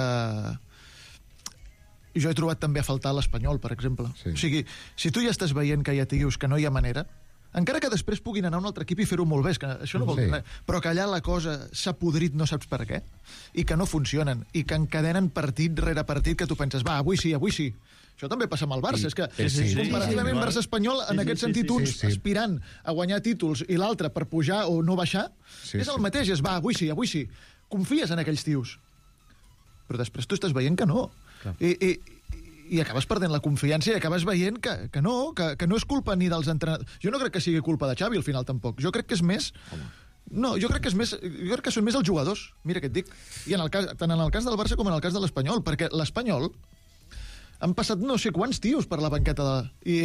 jo he trobat també a faltar a l'Espanyol, per exemple. Sí. O sigui, si tu ja estàs veient que hi ha tios que no hi ha manera, encara que després puguin anar a un altre equip i fer-ho molt bé, que això no vol dir res, però que allà la cosa s'ha podrit no saps per què, i que no funcionen, i que encadenen partit rere partit que tu penses, va, avui sí. Això també passa amb el Barça, és que comparativament Barça-Espanyol, en aquest sentit, uns aspirant a guanyar títols i l'altre per pujar o no baixar, és el mateix, és va, avui sí. Confies en aquells tios. Però després tu estàs veient que no. i acabes perdent la confiança i acabes veient que no és culpa ni dels entrenadors. Jo no crec que sigui culpa de Xavi al final tampoc. Jo crec que és més... No, jo crec que són més els jugadors. Mira què et dic. I tant en el cas del Barça com en el cas de l'Espanyol, perquè l'Espanyol han passat no sé quants tios per la banqueta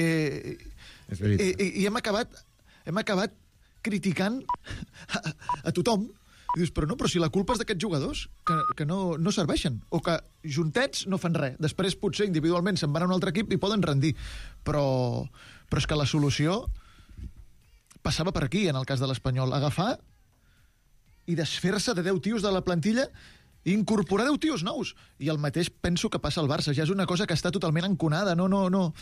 i hem acabat criticant a tothom. I dius, però si la culpa és d'aquests jugadors que no serveixen, o que juntets no fan res. Després potser individualment se'n van a un altre equip i poden rendir. Però és que la solució passava per aquí, en el cas de l'Espanyol. Agafar i desfer-se de 10 tios de la plantilla i incorporar 10 tios nous. I el mateix penso que passa al Barça. Ja és una cosa que està totalment enconada. No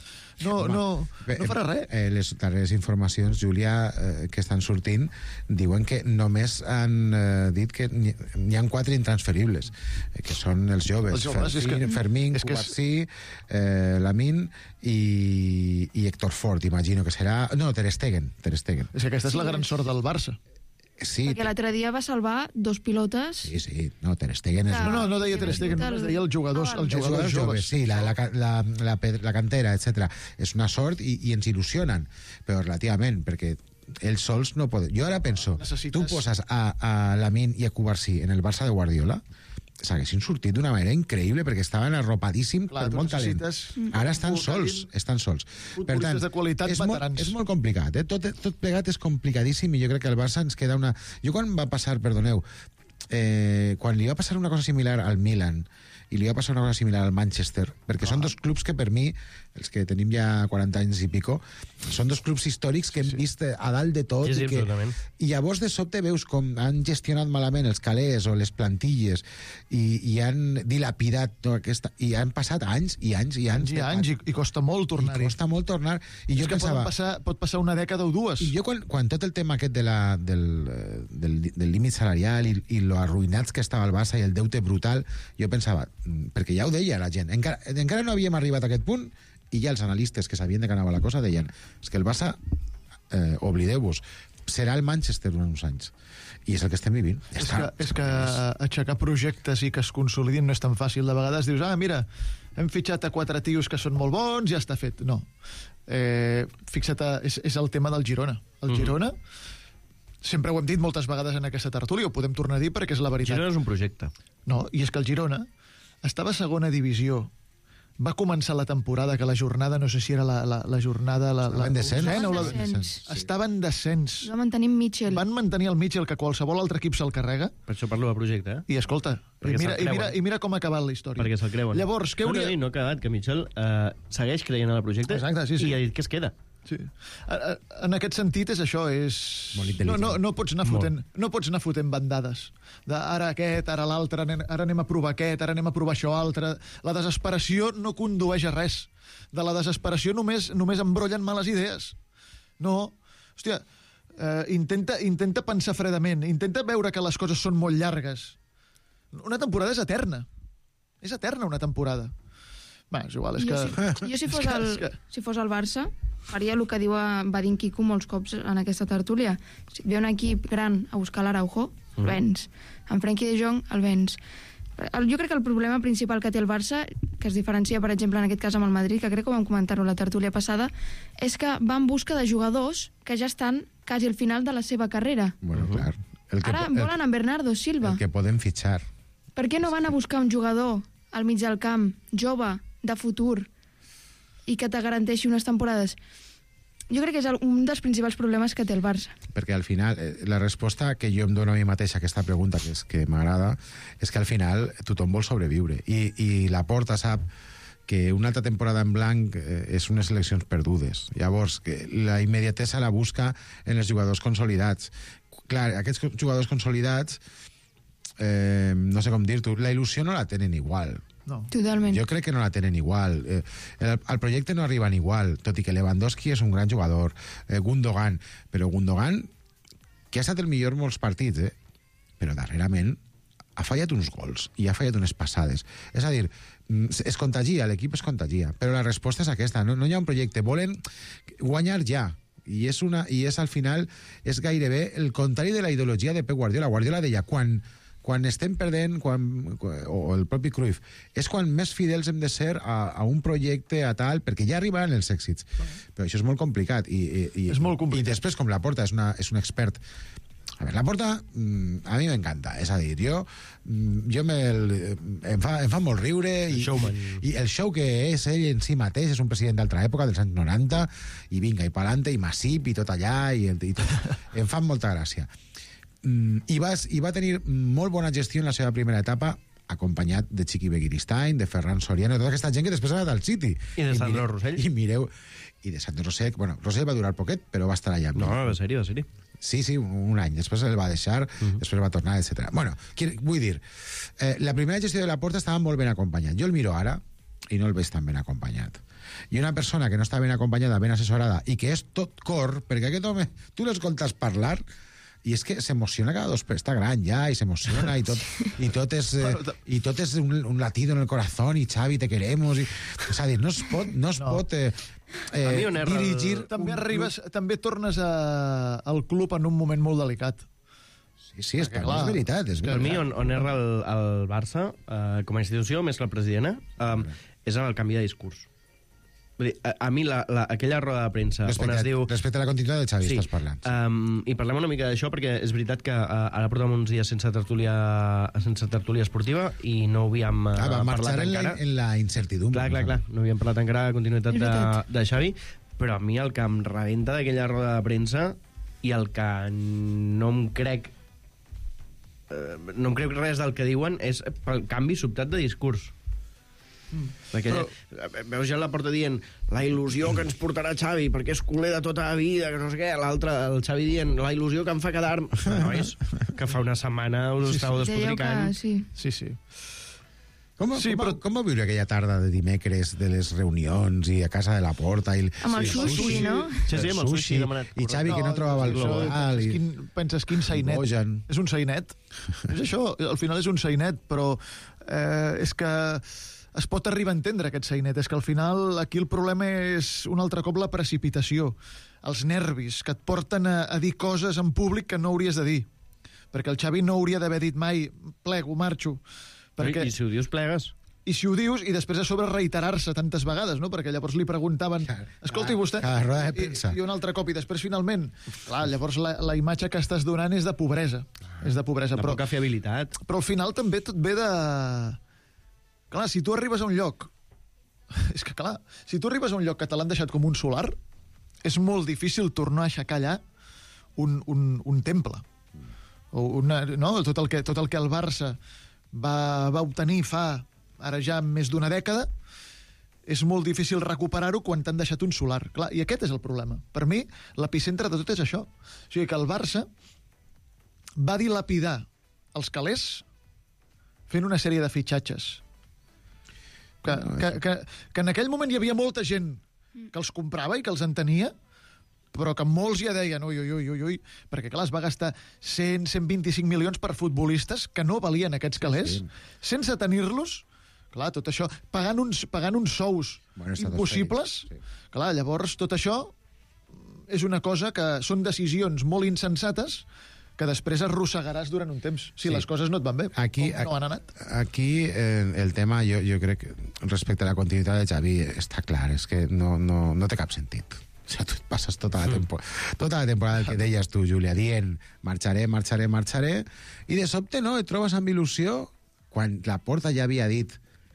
farà res. Les darreres informacions, Júlia, que estan sortint, diuen que només han dit que n'hi ha 4 intransferibles, que són els joves. Fermín, Cubarsí, Lamine i Héctor Ford, imagino que serà... No, Ter Stegen. És que aquesta és la gran sort del Barça. Sí, perquè l'altre dia va salvar 2 pilotes... Sí, no, Ter Stegen és... No deia Ter Stegen, es deia els jugadors joves. Sí, la cantera, etc. És una sort i ens il·lusionen, però relativament, perquè ells sols no poden... Jo ara penso, tu poses a Lamine i a Cubarsí en el Barça de Guardiola, s'haguessin sortit d'una manera increïble perquè estaven arropadíssims per molt talent. Ara estan sols. Per tant, de qualitat veterans. És molt complicat. Tot plegat és complicadíssim i jo crec que el Barça ens queda una... Jo quan va passar, perdoneu, quan li va passar una cosa similar al Milan i li va passar una cosa similar al Manchester, perquè són dos clubs que per mi, els que tenim ja 40 anys i pico, són dos clubs històrics que hem vist a dalt de tot. Sí, i llavors de sobte veus com han gestionat malament els calés o les plantilles i han dilapidat tota aquesta... I han passat anys i anys i anys. I costa molt tornar-hi. I jo pensava... Pot passar una dècada o dues. I jo quan tot el tema aquest del límit salarial i lo arruïnats que estava el Barça i el deute brutal, jo pensava, perquè ja ho deia la gent, encara no havíem arribat a aquest punt i ja els analistes que sabien de què anava la cosa deien, és que el Barça, oblideu-vos, serà el Manchester durant uns anys. I és el que estem vivint. És que aixecar projectes i que es consolidin no és tan fàcil. De vegades dius, mira, hem fitxat a 4 tios que són molt bons, ja està fet. No. Fixa't, és el tema del Girona. El Girona, sempre ho hem dit moltes vegades en aquesta tertúlia, ho podem tornar a dir perquè és la veritat. Girona és un projecte. No, i és que el Girona estava a segona divisió. Va començar la temporada, que la jornada, no sé si era la jornada... Estaven descens. Van mantenir Mitchell. Van mantenir el Mitchell, que qualsevol altre equip se'l carrega. Per això parlo de projecte, I escolta, i mira com ha acabat la història. Perquè se'l creuen. Llavors, què hauria... No ha quedat, que Mitchell segueix creient en el projecte. Exacte, sí. I ha dit que es queda. Sí. En aquest sentit és això, no pots anar fotent bandades de ara aquest, ara l'altre, ara anem a provar aquest, ara anem a provar això altre. La desesperació no condueix a res. De la desesperació només embrollen males idees. No, hòstia, intenta pensar fredament, intenta veure que les coses són molt llargues. Una temporada és eterna una temporada. És igual, és que... Jo si fos el Barça faria el que va dir en Quico molts cops en aquesta tertúlia. Si et ve un equip gran a buscar l'Araujo, el vens. En Frenkie de Jong, el vens. Jo crec que el problema principal que té el Barça, que es diferencia, per exemple, en aquest cas amb el Madrid, que crec que vam comentar-ho la tertúlia passada, és que va en busca de jugadors que ja estan quasi al final de la seva carrera. Bueno, clar. Ara volen en Bernardo Silva. El que podem fitxar. Per què no van a buscar un jugador al mig del camp, jove, de futur, i que te garanteixi unes temporades? Jo crec que és un dels principals problemes que té el Barça. Perquè al final, la resposta que jo em dono a mi mateix a aquesta pregunta, que m'agrada, és que al final tothom vol sobreviure. I la Porta sap que una altra temporada en blanc és unes eleccions perdudes. Llavors, que la immediatesa la busca en els jugadors consolidats. Clar, aquests jugadors consolidats, no sé com dir-t'ho, la il·lusió no la tenen igual. No. Totalment. Jo crec que no la tenen igual. El projecte no arriben igual, tot i que Lewandowski és un gran jugador, Gundogan, però Gundogan, que ha estat el millor molts partits, però darrerament ha fallat uns gols i ha fallat unes passades. És a dir, es contagia, l'equip es contagia, però la resposta és aquesta, no hi ha un projecte, volen guanyar ja. I és al final, és gairebé el contrari de la ideologia de Pep Guardiola. Guardiola deia, quan quan estem perdent, o el propi Cruyff, és quan més fidels hem de ser a un projecte, a tal, perquè ja arribaran els èxits. Però això és molt complicat. És molt complicat. I després, com Laporta és un expert... A veure, Laporta, a mi m'encanta. És a dir, em fa molt riure. I el show que és ell en si mateix, és un president d'altra època, dels anys 90, i vinga, i pa'lante, i massip, i tot allà, i tot. Em fa molta gràcia. I va tenir molt bona gestió en la seva primera etapa, acompanyat de Chiqui Begiristain, de Ferran Soriano, tota aquesta gent que després ha anat al City. I de Sandro Rossell. I de Sandro Rossell. Bueno, Rossell va durar poquet, però va estar allà. No, va ser-hi. Sí, un any. Després el va deixar, després va tornar, etc. Bueno, vull dir, la primera gestió de Laporta estava molt ben acompanyat. Jo el miro ara i no el veig tan ben acompanyat. I una persona que no està ben acompanyada, ben assessorada, i que és tot cor, perquè aquest home, tu l'escoltes parlar, i és que s'emociona cada dos, està gran ja, i s'emociona, i tot és un latido en el corazón, i Xavi, te queremos, és a dir, no es pot dirigir... També tornes al club en un moment molt delicat. Sí, és veritat. Per mi, on erra el Barça, com a institució, més que el president, és en el canvi de discurs. A mi, aquella roda de premsa on es diu... Respecte a la continuïtat de Xavi, estàs parlant. I parlem una mica d'això, perquè és veritat que ara portem uns dies sense tertúlia esportiva i no havíem parlat encara. En la incertidumbre. Clar. No havíem parlat encara de continuïtat de Xavi, però a mi el que em rebenta d'aquella roda de premsa i el que no em crec res del que diuen és pel canvi sobtat de discurs. Veus ja Laporta dient la il·lusió que ens portarà Xavi perquè és culer de tota la vida, que no sé què, l'altre, el Xavi dient la il·lusió que em fa quedar nois, que fa una setmana us estàu despotricant. Sí. Com va viure aquella tarda de dimecres de les reunions i a casa de Laporta amb el sushi, no? Sí, amb el sushi demanat. I Xavi que no trobava el global. Penses, quin sainet? És un sainet. És això, al final és un sainet, però és que es pot arribar a entendre aquest sainet. És que al final aquí el problema és un altre cop la precipitació, els nervis que et porten a dir coses en públic que no hauries de dir. Perquè el Xavi no hauria d'haver dit mai plego, marxo. Perquè... I si ho dius, plegues. I si ho dius, i després a sobre reiterar-se tantes vegades, no? Perquè llavors li preguntaven escolti vostè, i un altre cop, i després finalment, clar, llavors la imatge que estàs donant és de pobresa. És de pobresa. De poca fiabilitat. Però al final també tot ve de... Clar, si tu arribes a un lloc... És que, clar, si tu arribes a un lloc que te l'han deixat com un solar, és molt difícil tornar a aixecar allà un temple. No? Tot el que el Barça va obtenir fa ara ja més d'una dècada, és molt difícil recuperar-ho quan t'han deixat un solar. Clar, i aquest és el problema. Per mi, l'epicentre de tot és això. O sigui, que el Barça va dilapidar els calés fent una sèrie de fitxatges. Que en aquell moment hi havia molta gent que els comprava i que els entenia, però que molts ja deien ui, perquè clar, es va gastar 100-125 milions per futbolistes que no valien aquests calés, sense tenir-los, clar, tot això, pagant uns sous impossibles, clar, llavors tot això és una cosa que són decisions molt insensates que després arrossegaràs durant un temps, si les coses no et van bé, com no han anat. Aquí el tema, jo crec, respecte a la continuïtat de Xavi, està clar, és que no té cap sentit. O sigui, tu et passes tota la temporada que deies tu, Júlia, dient marxaré, i de sobte no, et trobes amb il·lusió quan Laporta ja havia dit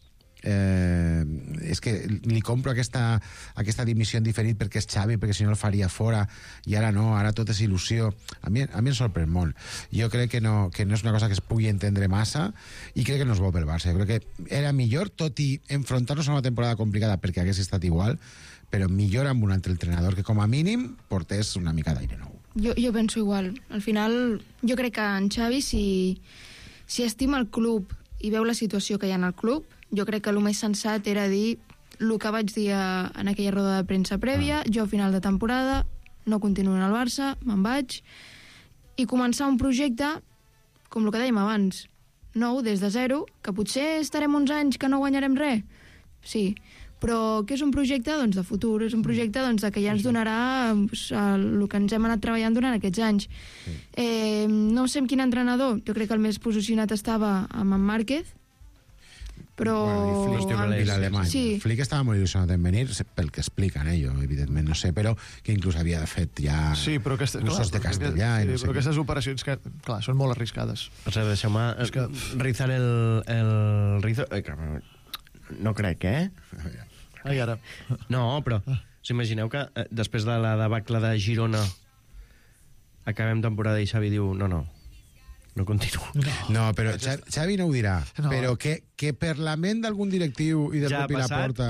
és que li compro aquesta dimissió en diferit perquè és Xavi, perquè si no el faria fora, i ara no, ara tot és il·lusió. A mi em sorprèn molt. Jo crec que no és una cosa que es pugui entendre massa, i crec que no és bo pel Barça. Jo crec que era millor, tot i enfrontar-nos a una temporada complicada perquè hagués estat igual, però millor amb un altre entrenador que com a mínim portés una mica d'aire nou. Jo penso igual. Al final, jo crec que en Xavi, si estima el club i veu la situació que hi ha en el club, jo crec que el més sensat era dir el que vaig dir en aquella roda de premsa prèvia, jo a final de temporada no continuo en el Barça, me'n vaig, i començar un projecte, com el que dèiem abans, nou, des de zero, que potser estarem uns anys que no guanyarem res, sí, Però què és un projecte? Doncs de futur, és un projecte que ja ens donarà el que ens hem anat treballant durant aquests anys. No sé amb quin entrenador, jo crec que el més posicionat estava amb en Márquez, però... I l'alemany. Sí. Flick estava molt il·lusionat en venir, pel que expliquen, jo, evidentment, no sé, però que inclús havia fet ja cursos de castellà. Sí, però aquestes operacions, que, clar, són molt arriscades. O sigui, deixeu-me rizar el rizo... No crec, Ai, ara. No, però imagineu que després de la debacle de Girona acabem temporada i Xavi diu no continuo. No, però Xavi no ho dirà. Però que per la ment d'algun directiu i del propi Laporta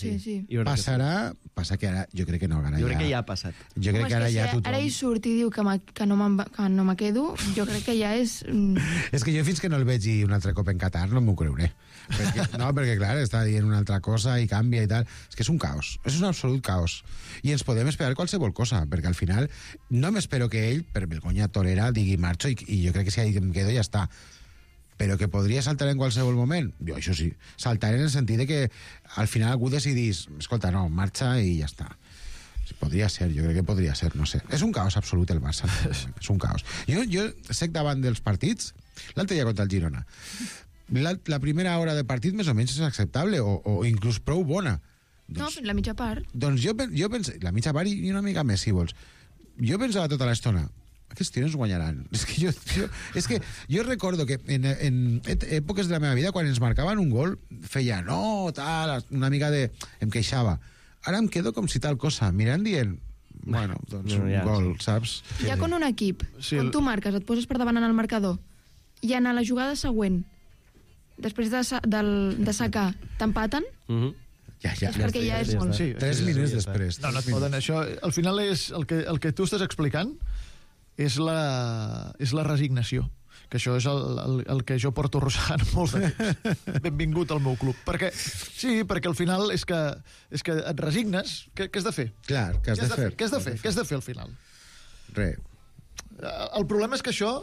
passa que ara, jo crec que no. Jo crec que ja ha passat. Jo crec que ara ja tothom... Ara ell surt i diu que no me quedo, jo crec que ja és... És que jo fins que no el vegi un altre cop en Qatar no m'ho creuré. Perquè clar, està dient una altra cosa i canvia i tal. És que és un caos, és un absolut caos. I ens podem esperar qualsevol cosa, perquè al final no m'espero que ell, per vergonya torera, digui marxo i jo crec que si em quedo ja està. Però que podria saltar en qualsevol moment, jo això sí, saltar en el sentit de que al final algú decidís, escolta, no, marxa i ja està. Podria ser, jo crec que podria ser, no sé. És un caos absolut el Barça, és un caos. Jo sec davant dels partits, l'altre dia contra el Girona, la primera hora de partit més o menys és acceptable o inclús prou bona. No, la mitja part. Doncs jo penso, la mitja part i una mica més, si vols. Jo pensava tota l'estona, aquests tios guanyaran. És que jo recordo que en èpoques de la meva vida, quan ens marcaven un gol, feia no, tal, una mica de... Em queixava. Ara em quedo com si tal cosa, mirant dient, bueno, doncs un gol, saps? Ja con un equip, quan tu marques, et poses per davant en el marcador, i en la jugada següent, després de sacar, t'empaten? És perquè ja és molt. 3 minuts després. No et poden, això, al final és el que tu estàs explicant és la resignació, que això és el que jo porto arrossegant molt de temps. Benvingut al meu club. Perquè al final és que et resignes. Què has de fer? Clar, què has de fer? Què has de fer al final? Res. El problema és que això,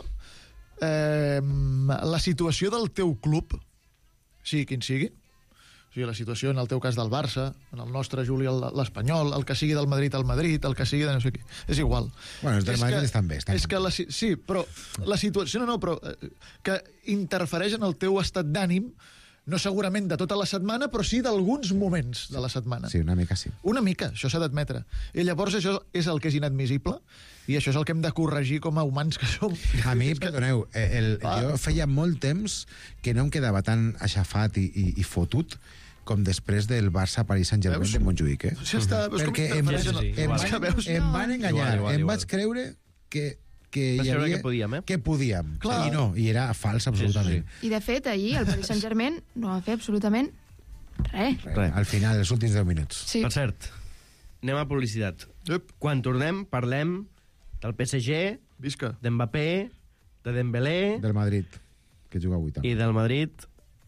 la situació del teu club, sigui quin sigui, o sigui, la situació en el teu cas del Barça, en el nostre, Juli, l'Espanyol, el que sigui del Madrid al Madrid, el que sigui de no sé qui, és igual. Bueno, els del Madrid estan bé. Sí, però la situació, però que interfereix en el teu estat d'ànim, no segurament de tota la setmana, però sí d'alguns moments de la setmana. Sí, una mica sí. Una mica, això s'ha d'admetre. I llavors això és el que és inadmissible i això és el que hem de corregir com a humans que som. A mi, perdoneu, jo feia molt temps que no em quedava tan aixafat i fotut com després del Barça-Paris Saint-Germain de Montjuïc, Ja està, perquè em van enganyar, em vaig creure que hi havia... que podíem. I no, i era fals absolutament. I de fet, ahir el Paris Saint-Germain no va fer absolutament res. Al final, els últims 10 minuts. Per cert, anem a publicitat. Quan tornem, parlem del PSG, d'Mbappé, de Dembélé... Del Madrid, que juga avui també. I del Madrid...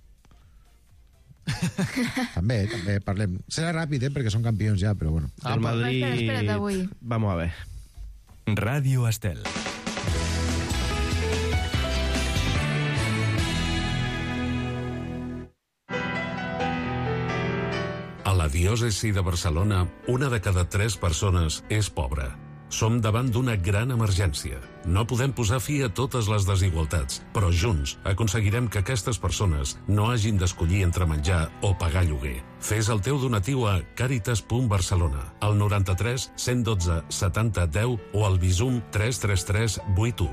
també parlem. Serà ràpid, perquè són campions ja, però bueno. Del Madrid... Espera't avui. Vamos a ver. Ràdio Estel. A la diòcesi de Barcelona, 1 de cada 3 persones és pobra. Som davant d'una gran emergència. No podem posar fi a totes les desigualtats, però junts aconseguirem que aquestes persones no hagin d'escollir entre menjar o pagar lloguer. Fes el teu donatiu a caritas.barcelona, al 93 112 70 10 o al Bizum 333 81.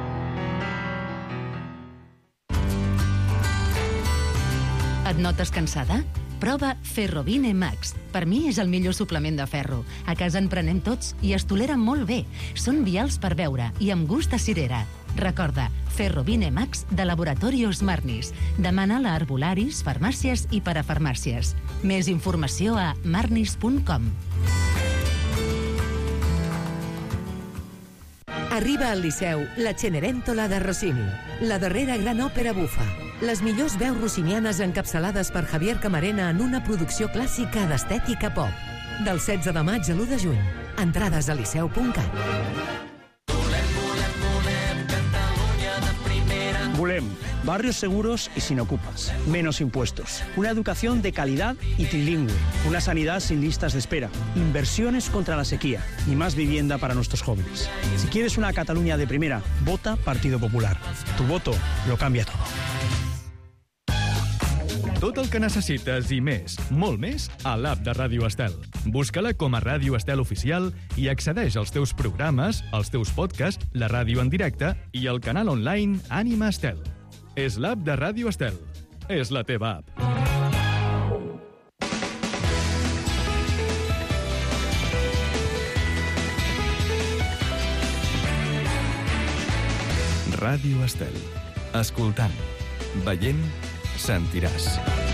Et notes cansada? Prova Ferrovine Max. Per mi és el millor suplement de ferro. A casa en prenem tots i es tolera molt bé. Són vials per beure i amb gust de cirera. Recorda, Ferrovine Max de Laboratorios Marnis. Demana-la a arbolaris, farmàcies i parafarmàcies. Més informació a marnis.com. Arriba al Liceu la Cenerentola de Rossini, la darrera gran òpera bufa. Les millors veus rossinianes encapçalades per Javier Camarena en una producció clàssica d'estètica pop. Del 16 de maig a l'1 de juny. Entrades a liceu.cat. Volem barrios seguros y sin ocupas, menos impuestos, una educación de calidad y trilingüe, una sanidad sin listas de espera, inversiones contra la sequía y más vivienda para nuestros jóvenes. Si quieres una Cataluña de primera, vota Partido Popular. Tu voto lo cambia todo. Tot el que necessites i més, molt més, a l'app de Ràdio Estel. Busca-la com a Ràdio Estel Oficial i accedeix als teus programes, als teus podcasts, la ràdio en directe i el canal online Ànima Estel. És l'app de Ràdio Estel. És la teva app. Ràdio Estel. Escoltant, veient, sentiràs.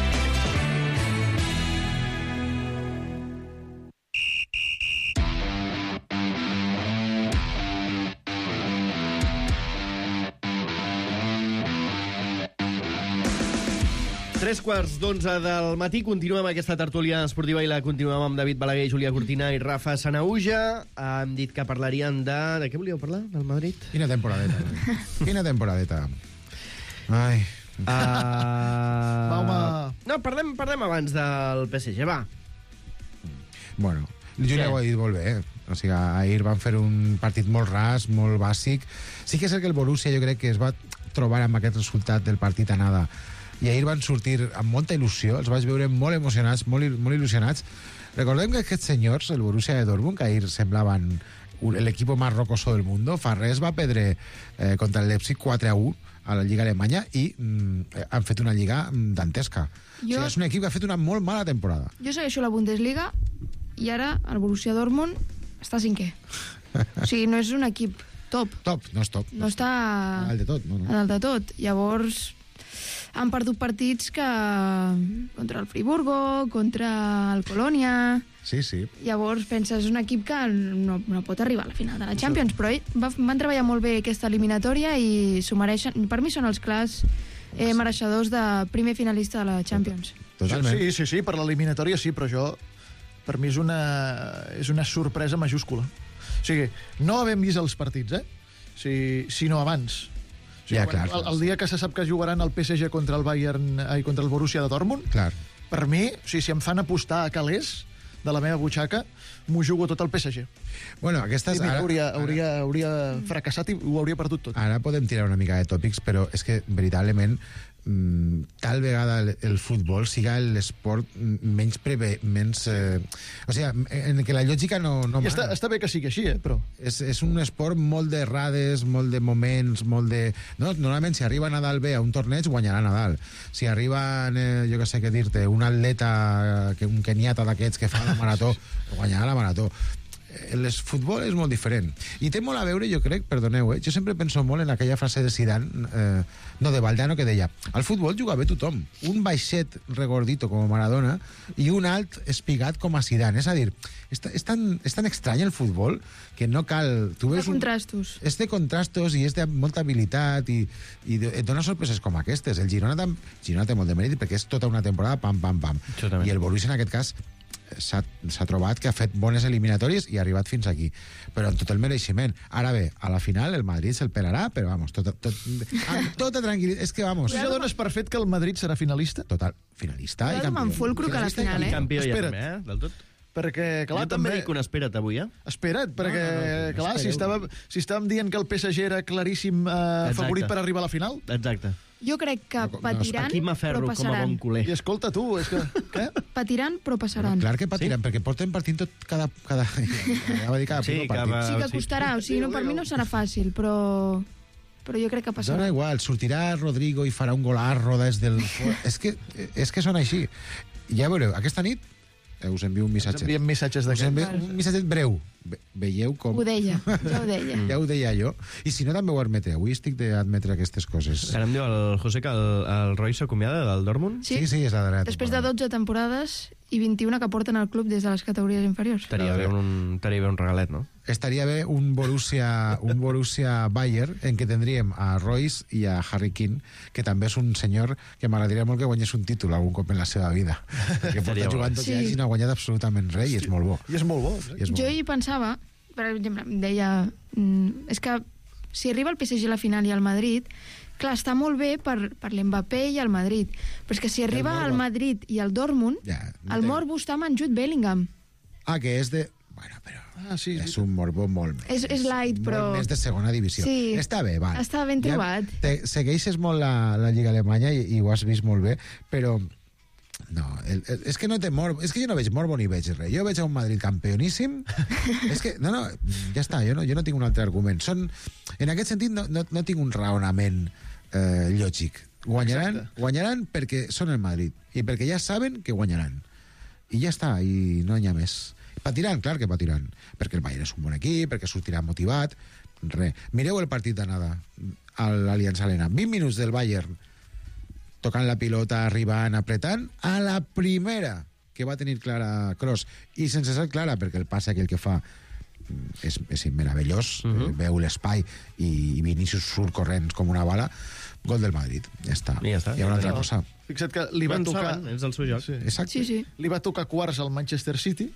Tres quarts d'11 del matí, continuem amb aquesta tertúlia esportiva i la continuem amb David Balaguer, Júlia Cortina i Rafa Sanahuja. Hem dit que parlarien de... De què volíeu parlar? Del Madrid? Quina temporadeta. Quina temporadeta. Ai... No, parlem abans del PSG, va. Bueno, Júlia ho ha dit molt bé, O sigui, ahir van fer un partit molt ras, molt bàsic. Sí que és cert que el Borussia jo crec que es va trobar amb aquest resultat del partit anada i ahir van sortir amb molta il·lusió, els vaig veure molt emocionats, molt il·lusionats. Recordem que aquests senyors, el Borussia de Dortmund, que ahir semblaven l'equip més rocoso del món, fa res va perdre contra el Leipzig 4-1 a la Lliga Alemanya i han fet una lliga dantesca. O sigui, és un equip que ha fet una molt mala temporada. Jo segueixo la Bundesliga i ara el Borussia Dortmund està cinquè. O sigui, no és un equip top. No és top. No està a dalt de tot. No. A dalt de tot. Llavors, han perdut partits que... contra el Friburgo, contra el Colònia... Sí. Llavors penses, és un equip que no pot arribar a la final de la Champions, però van treballar molt bé aquesta eliminatòria i s'ho mereixen. Per mi són els clars mereixedors de primer finalista de la Champions. Totalment. Sí, per l'eliminatòria sí, però això per mi és una sorpresa majúscula. O sigui, no havem vist els partits, sinó abans. O sigui, clar. El dia que se sap que jugaran el PSG contra el contra el Borussia de Dortmund, clar. Per mi, o sigui, si em fan apostar a calés de la meva butxaca, m'ho jugo tot al PSG. Bueno, aquestes... Hauria fracassat i ho hauria perdut tot. Ara podem tirar una mica de tòpics, però és que, veritablement, tal vegada el futbol siga l'esport menys o sigui, en què la lògica no mana. Està bé que sigui així, però... És un esport molt de rades, molt de moments, molt de... No, normalment, si arriba Nadal bé a un torneig, guanyarà Nadal. Si arriba, jo que sé què dir-te, un atleta, un keniata d'aquests que fa la marató, guanyarà la marató. El futbol és molt diferent. I té molt a veure, jo crec, perdoneu, jo sempre penso molt en aquella frase de Zidane, de Valdano, que deia, al futbol juga bé tothom. Un baixet regordito com a Maradona i un alt espigat com a Zidane. És a dir, és tan estrany el futbol que no cal... De contrastos. És de contrastos i és de molta habilitat i et dona sorpreses com aquestes. El Girona té molt de mèrit perquè és tota una temporada pam. I el Borussia, en aquest cas, s'ha trobat que ha fet bones eliminatòries i ha arribat fins aquí, però amb tot el mereixement. Ara bé, a la final el Madrid se'l pelarà, però vamos, tota tranquil·litat. És que vamos... Ja dones per fet que el Madrid serà finalista? Total, finalista i campió. M'enfolcro que a la final, I campió ja també, del tot. Perquè, clar, jo també dic un espera't avui, Espera't, perquè, clar, si estàvem dient que el PSG era claríssim favorit per arribar a la final... Exacte. Jo crec que patiran, però passaran. Com a bon culer. I escolta tu, és que... Què? Patiran, però passaran. Clar que patiran, perquè porten partint tot cada ja va dir cada primer partit. Sí que costarà, o sigui, per mi no serà fàcil, però jo crec que passarà. Dona igual, sortirà Rodrigo i farà un golarro des del... És que són així. Ja veureu, aquesta nit us envio un missatge. Us enviem missatges d'aquest. Un missatge breu. Veieu com... Ho deia, ja ho deia. Ja ho deia jo. I si no, també ho admetré. Avui estic d'admetre aquestes coses. Ara em diu el José que el Roy s'acomiada del Dortmund? Sí, és la darrera. Després de 12 temporades i 21 que porten al club des de les categories inferiors. Estaria bé un regalet, no? Estaria bé un Borussia Bayern en què tindríem a Royce i a Harry Kane, que també és un senyor que m'agradaria molt que guanyés un títol algun cop en la seva vida. Perquè porta jugant tot anys i no ha guanyat absolutament res i és molt bo. I és molt bo. Jo hi pensava, per exemple, em deia... És que si arriba el PSG a la final i el Madrid, Clar, està molt bé per l'Mbappé i el Madrid, però és que si arriba al Madrid i al Dortmund, el morbo està amb en Jude Bellingham. Que és de... Bueno, però és un morbo molt més. És light, però... Molt més de segona divisió. Sí. Està bé, va. Està ben trobat. Segueixes molt la Lliga Alemanya i ho has vist molt bé, però... No, és que no té morbo. És que jo no veig morbo ni veig res. Jo veig a un Madrid campeoníssim. És que, no, ja està, jo no tinc un altre argument. En aquest sentit no tinc un raonament lògic. Guanyaran perquè són el Madrid i perquè ja saben que guanyaran. I ja està, i no hi ha més. Patiran, clar que patiran, perquè el Bayern és un bon equip, perquè sortirà motivat, res. Mireu el partit d'anada a l'Allianz Arena. 20 minuts del Bayern tocant la pilota, arribant, apretant, a la primera que va tenir clara Kroos, i sense ser clara, perquè el passe aquell que fa és meravellós, veu l'espai i Vinícius surt corrents com una bala. Gol del Madrid, ja està. Hi ha una altra cosa. Fixa't que li va tocar... És el seu joc. Exacte. Sí. Li va tocar quarts al Manchester City,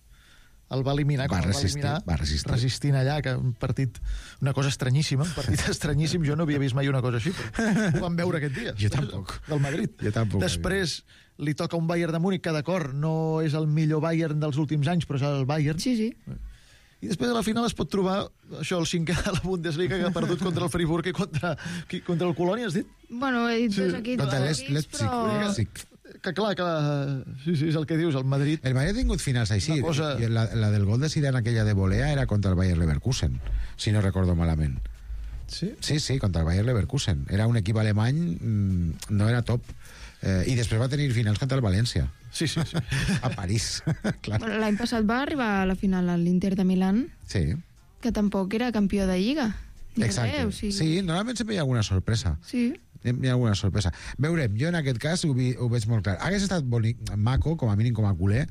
el va eliminar com va resistir, resistint allà, que un partit, una cosa estranyíssima, un partit estranyíssim, jo no havia vist mai una cosa així, però ho vam veure aquest dia. Jo tampoc. Del Madrid. Jo tampoc. Després li toca un Bayern de Múnich, que d'acord, no és el millor Bayern dels últims anys, però és el Bayern. Sí. I després a la final es pot trobar això, el cinquè de la Bundesliga, que ha perdut contra el Freiburg i contra el Colònia, has dit? Bueno, he dit dos equips. Contra l'Leipzig. Que clar, sí, és el que dius, el Madrid... El Madrid ha tingut finals així. La del gol de Zidane, aquella de volea, era contra el Bayer Leverkusen, si no recordo malament. Sí? Sí, contra el Bayer Leverkusen. Era un equip alemany, no era top. I després va tenir finals contra el València. Sí. A París, clar. Bueno, l'any passat va arribar a la final a l'Inter de Milán, que tampoc era campió de Lliga. Exacte. Sí, normalment sempre hi ha alguna sorpresa. Sí. Hi ha alguna sorpresa. Veurem, jo en aquest cas ho veig molt clar. Hagués estat bonic, maco, com a mínim com a culer,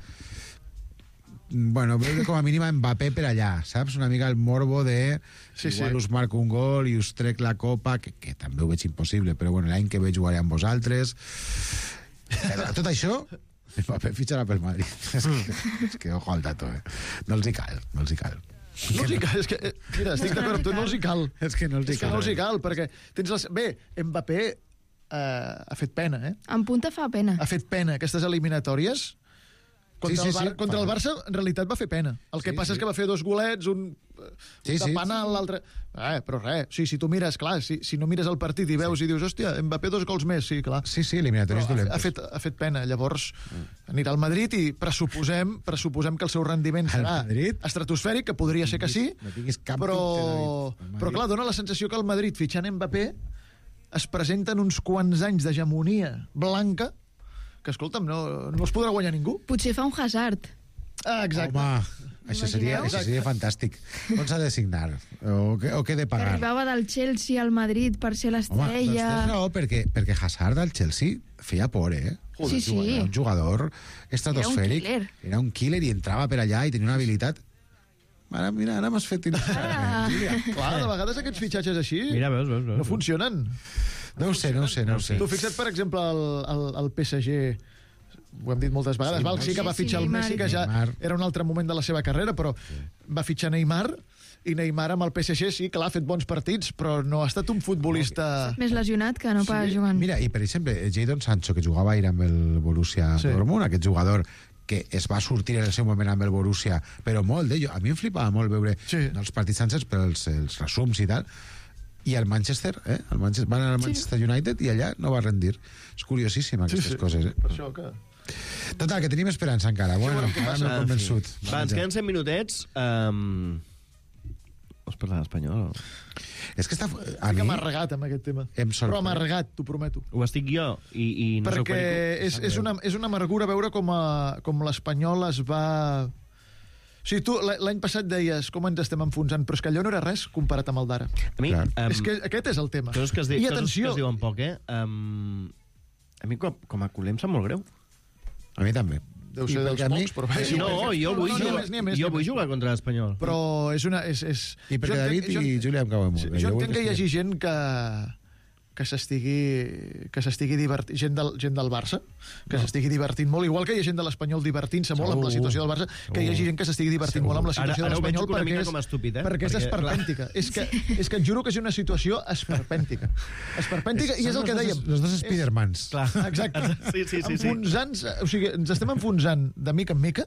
veure com a mínim Mbappé per allà, saps? Una mica el morbo de igual us marco un gol i us trec la copa, que també ho veig impossible, però l'any que ve jugaré amb vosaltres. Tot això, Mbappé fitxarà pel Madrid. És que ojo al dato, No els hi cal. No els hi cal, és que... Mira, estic d'acord amb tu, no els hi cal. És que no els hi cal. Perquè tens Bé, Mbappé ha fet pena, En punta fa pena. Ha fet pena aquestes eliminatòries. Contra el Barça, en realitat, va fer pena. El que passa és que va fer 2 golets, un de penal, l'altre... Però res, si tu mires, clar, si no mires el partit i veus i dius, hòstia, Mbappé 2 gols més, sí, clar. Sí, eliminatòries dolentes. Ha fet pena. Llavors, anirà al Madrid i pressuposem que el seu rendiment serà estratosfèric, que podria ser que sí, però clar, dona la sensació que el Madrid, fitxant Mbappé, es presenten uns quants anys d'hegemonia blanca que, escolta'm, no es podrà guanyar ningú. Potser fa un Hazard. Exacte. Home, això seria fantàstic. On s'ha de signar? O què de pagar? Arribava del Chelsea al Madrid per ser l'estrella. Home, doncs tens raó, perquè Hazard al Chelsea feia por, Sí. Era un jugador estratosfèric. Era un killer i entrava per allà i tenia una habilitat... Ara m'has fet... Clar, de vegades aquests fitxatges així no funcionen. No ho sé. Tu fixa't, per exemple, el PSG, ho hem dit moltes vegades, sí que va fitxar el Messi, que ja era un altre moment de la seva carrera, però va fitxar Neymar, i Neymar amb el PSG sí, clar, ha fet bons partits, però no ha estat un futbolista... Més lesionat que no pas jugant. Mira, i per exemple, Jadon Sancho, que jugava ahir amb el Borussia Dortmund, aquest jugador que es va sortir en el seu moment amb el Borussia, però molt a mi em flipava molt veure no els partits sencers, però els resums i tal, i al Manchester, van al Manchester United i allà no va rendir. És curiosíssim aquestes coses. Per això que... Total, que tenim esperança encara. Bueno, ara m'he convençut. Va, ens queden 100 minutets. Vols parlar d'espanyol? És que estic amarregat amb aquest tema. Però amarregat, t'ho prometo. Ho estic jo i no perquè és una amargura veure com l'Espanyol es va... O sigui, tu l'any passat deies com ens estem enfonsant, però és que allò no era res comparat amb el d'ara. És que aquest és el tema. Coses que I atenció... Coses que es diuen poc, A mi com a culer em sap molt greu. A mi també. Deu ser dels pocs, però... No, jo vull jugar contra l'Espanyol. Però és una... I perquè David i Júlia em cauen molt. Jo entenc que hi hagi gent que que s'estigui divertint, gent del Barça, que s'estigui divertint molt, igual que hi ha gent de l'Espanyol divertint-se molt amb la situació del Barça, que hi hagi gent que s'estigui divertint molt amb la situació de l'Espanyol perquè és esperpèntica. És que et juro que és una situació esperpèntica. Esperpèntica, i és el que dèiem. Els dos Spidermans. Exacte. Sí. Enfonsant, o sigui, ens estem enfonsant de mica en mica.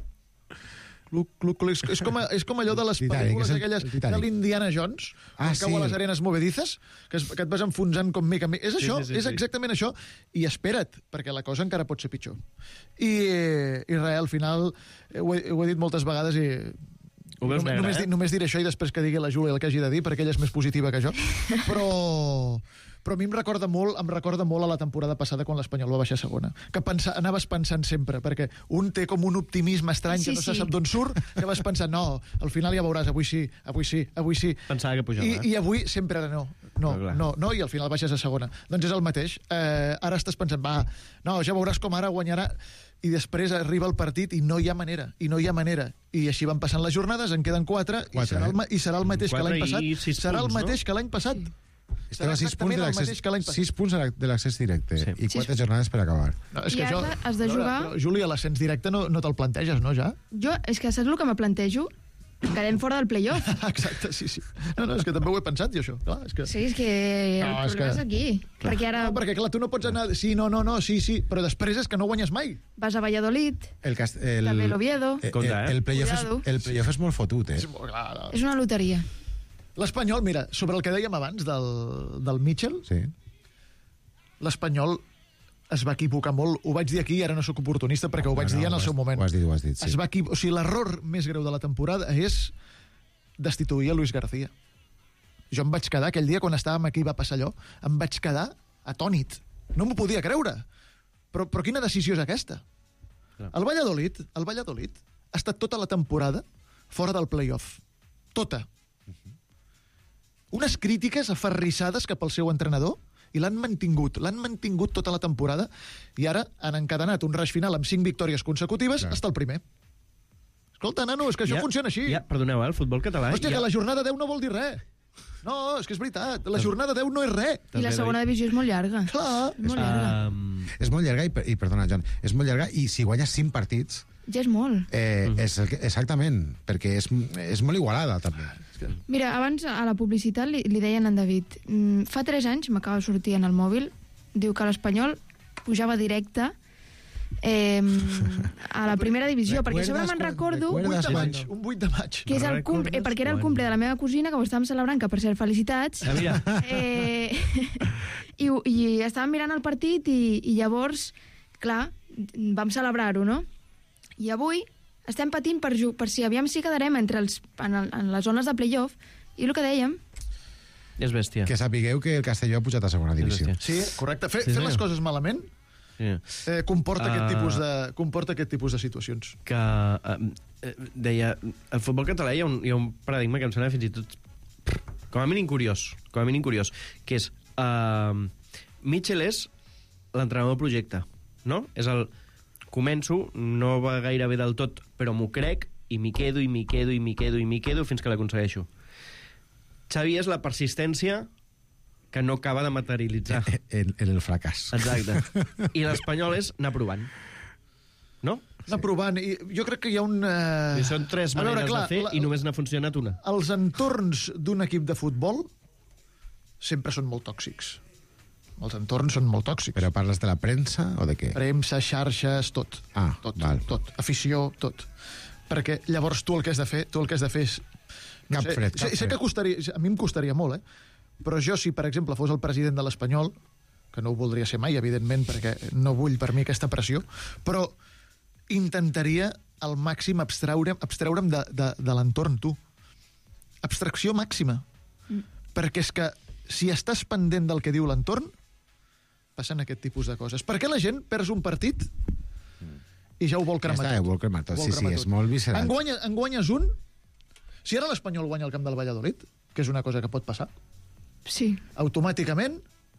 És com allò de les pel·lícules aquelles de l'Indiana Jones, que cau a les arenes movedizes, que et vas enfonsant com mica en mica. És això, és exactament això. I espera't, perquè la cosa encara pot ser pitjor. I res, al final, ho he dit moltes vegades i només diré això i després que digui la Júlia el que hagi de dir, perquè ella és més positiva que jo. Però a mi em recorda molt a la temporada passada quan l'Espanyol va baixar a segona, que anaves pensant sempre, perquè un té com un optimisme estrany que no se sap d'on surt, que vas pensant, no, al final ja veuràs, avui sí. Pensava que pujava. I avui sempre era no, i al final baixes a segona. Doncs és el mateix. Ara estàs pensant, ja veuràs com ara guanyarà, i després arriba el partit i no hi ha manera. I així van passant les jornades, en queden 4, i serà el mateix que l'any passat. Serà el mateix que l'any passat. Estem a 6 punts de l'accés directe i 4 jornades per acabar. I ara has de jugar... Júlia, l'ascens directe no te'l planteges, no, ja? Jo, és que saps el que me plantejo? Quedem fora del playoff. Exacte, sí. No, és que també ho he pensat, jo, això. Clar, Sí, és que el problema és aquí. Perquè ara... No, perquè, clar, tu no pots anar... Sí, però després és que no guanyes mai. Vas a Valladolid, també l'Oviedo... El playoff és molt fotut, eh? És una loteria. L'Espanyol, mira, sobre el que dèiem abans del Mitchell, l'Espanyol es va equivocar molt. Ho vaig dir aquí, ara no sóc oportunista, perquè ho vaig dir en el seu moment. Ho has dit, sí. O sigui, l'error més greu de la temporada és destituir a Luis García. Jo em vaig quedar, aquell dia, quan estàvem aquí i va passar allò, em vaig quedar atònit. No m'ho podia creure. Però quina decisió és aquesta? El Valladolid ha estat tota la temporada fora del playoff. Tota. Unes crítiques aferrissades cap al seu entrenador i l'han mantingut tota la temporada i ara han encadenat un raig final amb 5 victòries consecutives hasta el primer. Escolta, nano, és que això funciona així. Perdoneu, el futbol català... Hòstia, que la jornada 10 no vol dir res. No, és que és veritat, la jornada 10 no és res. I la segona divisió és molt llarga. Clar. És molt llarga i perdona, Joan, és molt llarga i si guanyes 5 partits... Ja és molt. Exactament, perquè és molt igualada, també. Mira, abans a la publicitat li deien a en David, fa 3 anys, m'acaba de sortir en el mòbil, diu que l'Espanyol pujava directe a la primera divisió, perquè sobre me'n recordo... Un 8 de maig. Que és perquè era el cumple de la meva cosina, que ho estàvem celebrant, que per cert, felicitats. I estàvem mirant el partit i llavors, clar, vam celebrar-ho, no? I avui estem patint per si aviam si quedarem en les zones de playoff, i el que dèiem... És bèstia. Que sapigueu que el Castelló ha pujat a segona divisió. Sí, correcte. Fer les coses malament comporta aquest tipus de situacions. Que deia, el futbol català hi ha un paradigma que em sembla fins i tot com a mínim curiós, que és Mitchell és l'entrenador del projecte, no? És el començo, no va gaire bé del tot, però m'ho crec, i m'hi quedo fins que l'aconsegueixo. Xavi és la persistència que no acaba de materialitzar. En el fracàs. Exacte. I l'Espanyol és anar provant. No? Anar provant. I jo crec que hi ha un... I són 3 maneres de fer i només n'ha funcionat una. Els entorns d'un equip de futbol sempre són molt tòxics. Els entorns són molt tòxics. Però parles de la premsa o de què? Premsa, xarxes, tot. Tot. Afició, tot. Perquè llavors tu el que has de fer és... Cap fred. Sé que a mi em costaria molt, però jo, si per exemple fos el president de l'Espanyol, que no ho voldria ser mai, evidentment, perquè no vull per mi aquesta pressió, però intentaria al màxim abstreure'm de l'entorn, tu. Abstracció màxima. Perquè és que si estàs pendent del que diu l'entorn, passen aquest tipus de coses. Per què la gent perds un partit i ja ho vol cremar tot? Ho vol cremar tot, sí, és molt visceral. En guanyes un? Si ara l'Espanyol guanya el camp del Valladolid, que és una cosa que pot passar, sí, automàticament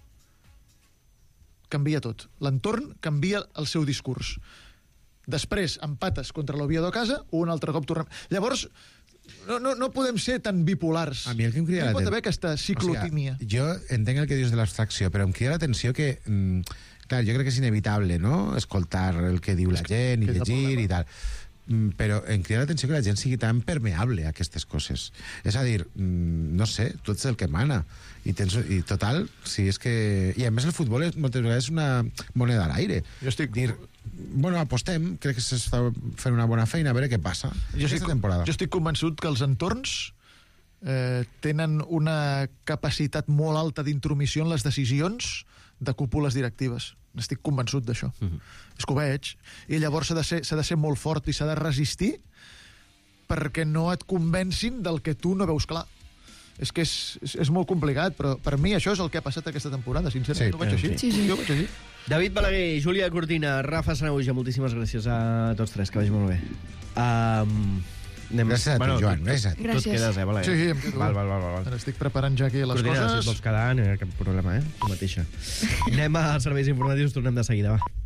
canvia tot. L'entorn canvia el seu discurs. Després empates contra l'Oviedo a casa, un altre cop tornem... Llavors, No podem ser tan bipolars. A mi el que em crida no pot haver aquesta ciclotímia. O sigui, jo entenc el que dius de l'abstracció, però em crida l'atenció que... clar, jo crec que és inevitable, no?, escoltar el que diu la gent i llegir i tal. Però em crida l'atenció que la gent sigui tan permeable a aquestes coses. És a dir, no sé, tu ets el que mana. I total, si és que... I a més el futbol moltes vegades és una moneda a l'aire. Jo estic... Bueno, apostem, crec que s'està fent una bona feina, a veure què passa aquesta temporada. Jo estic convençut que els entorns tenen una capacitat molt alta d'intromissió en les decisions de cúpules directives. N'estic convençut d'això. És que ho veig. I llavors s'ha de ser molt fort i s'ha de resistir perquè no et convencin del que tu no veus clar. És que és molt complicat, però per mi això és el que ha passat aquesta temporada, sincerament. Ho veig així. Jo ho veig així. David Balaguer, Júlia Cortina, Rafa Sanahuja, moltíssimes gràcies a tots tres, que vagi molt bé. Gràcies a tu, Joan. Gràcies a tu. Tu et quedes, Balaguer? Sí, em quedo. Val. Estic preparant ja aquí les Cortina, coses. si et vols quedar, no hi ha cap problema, Tu mateixa. Anem als serveis informatius, tornem de seguida, va.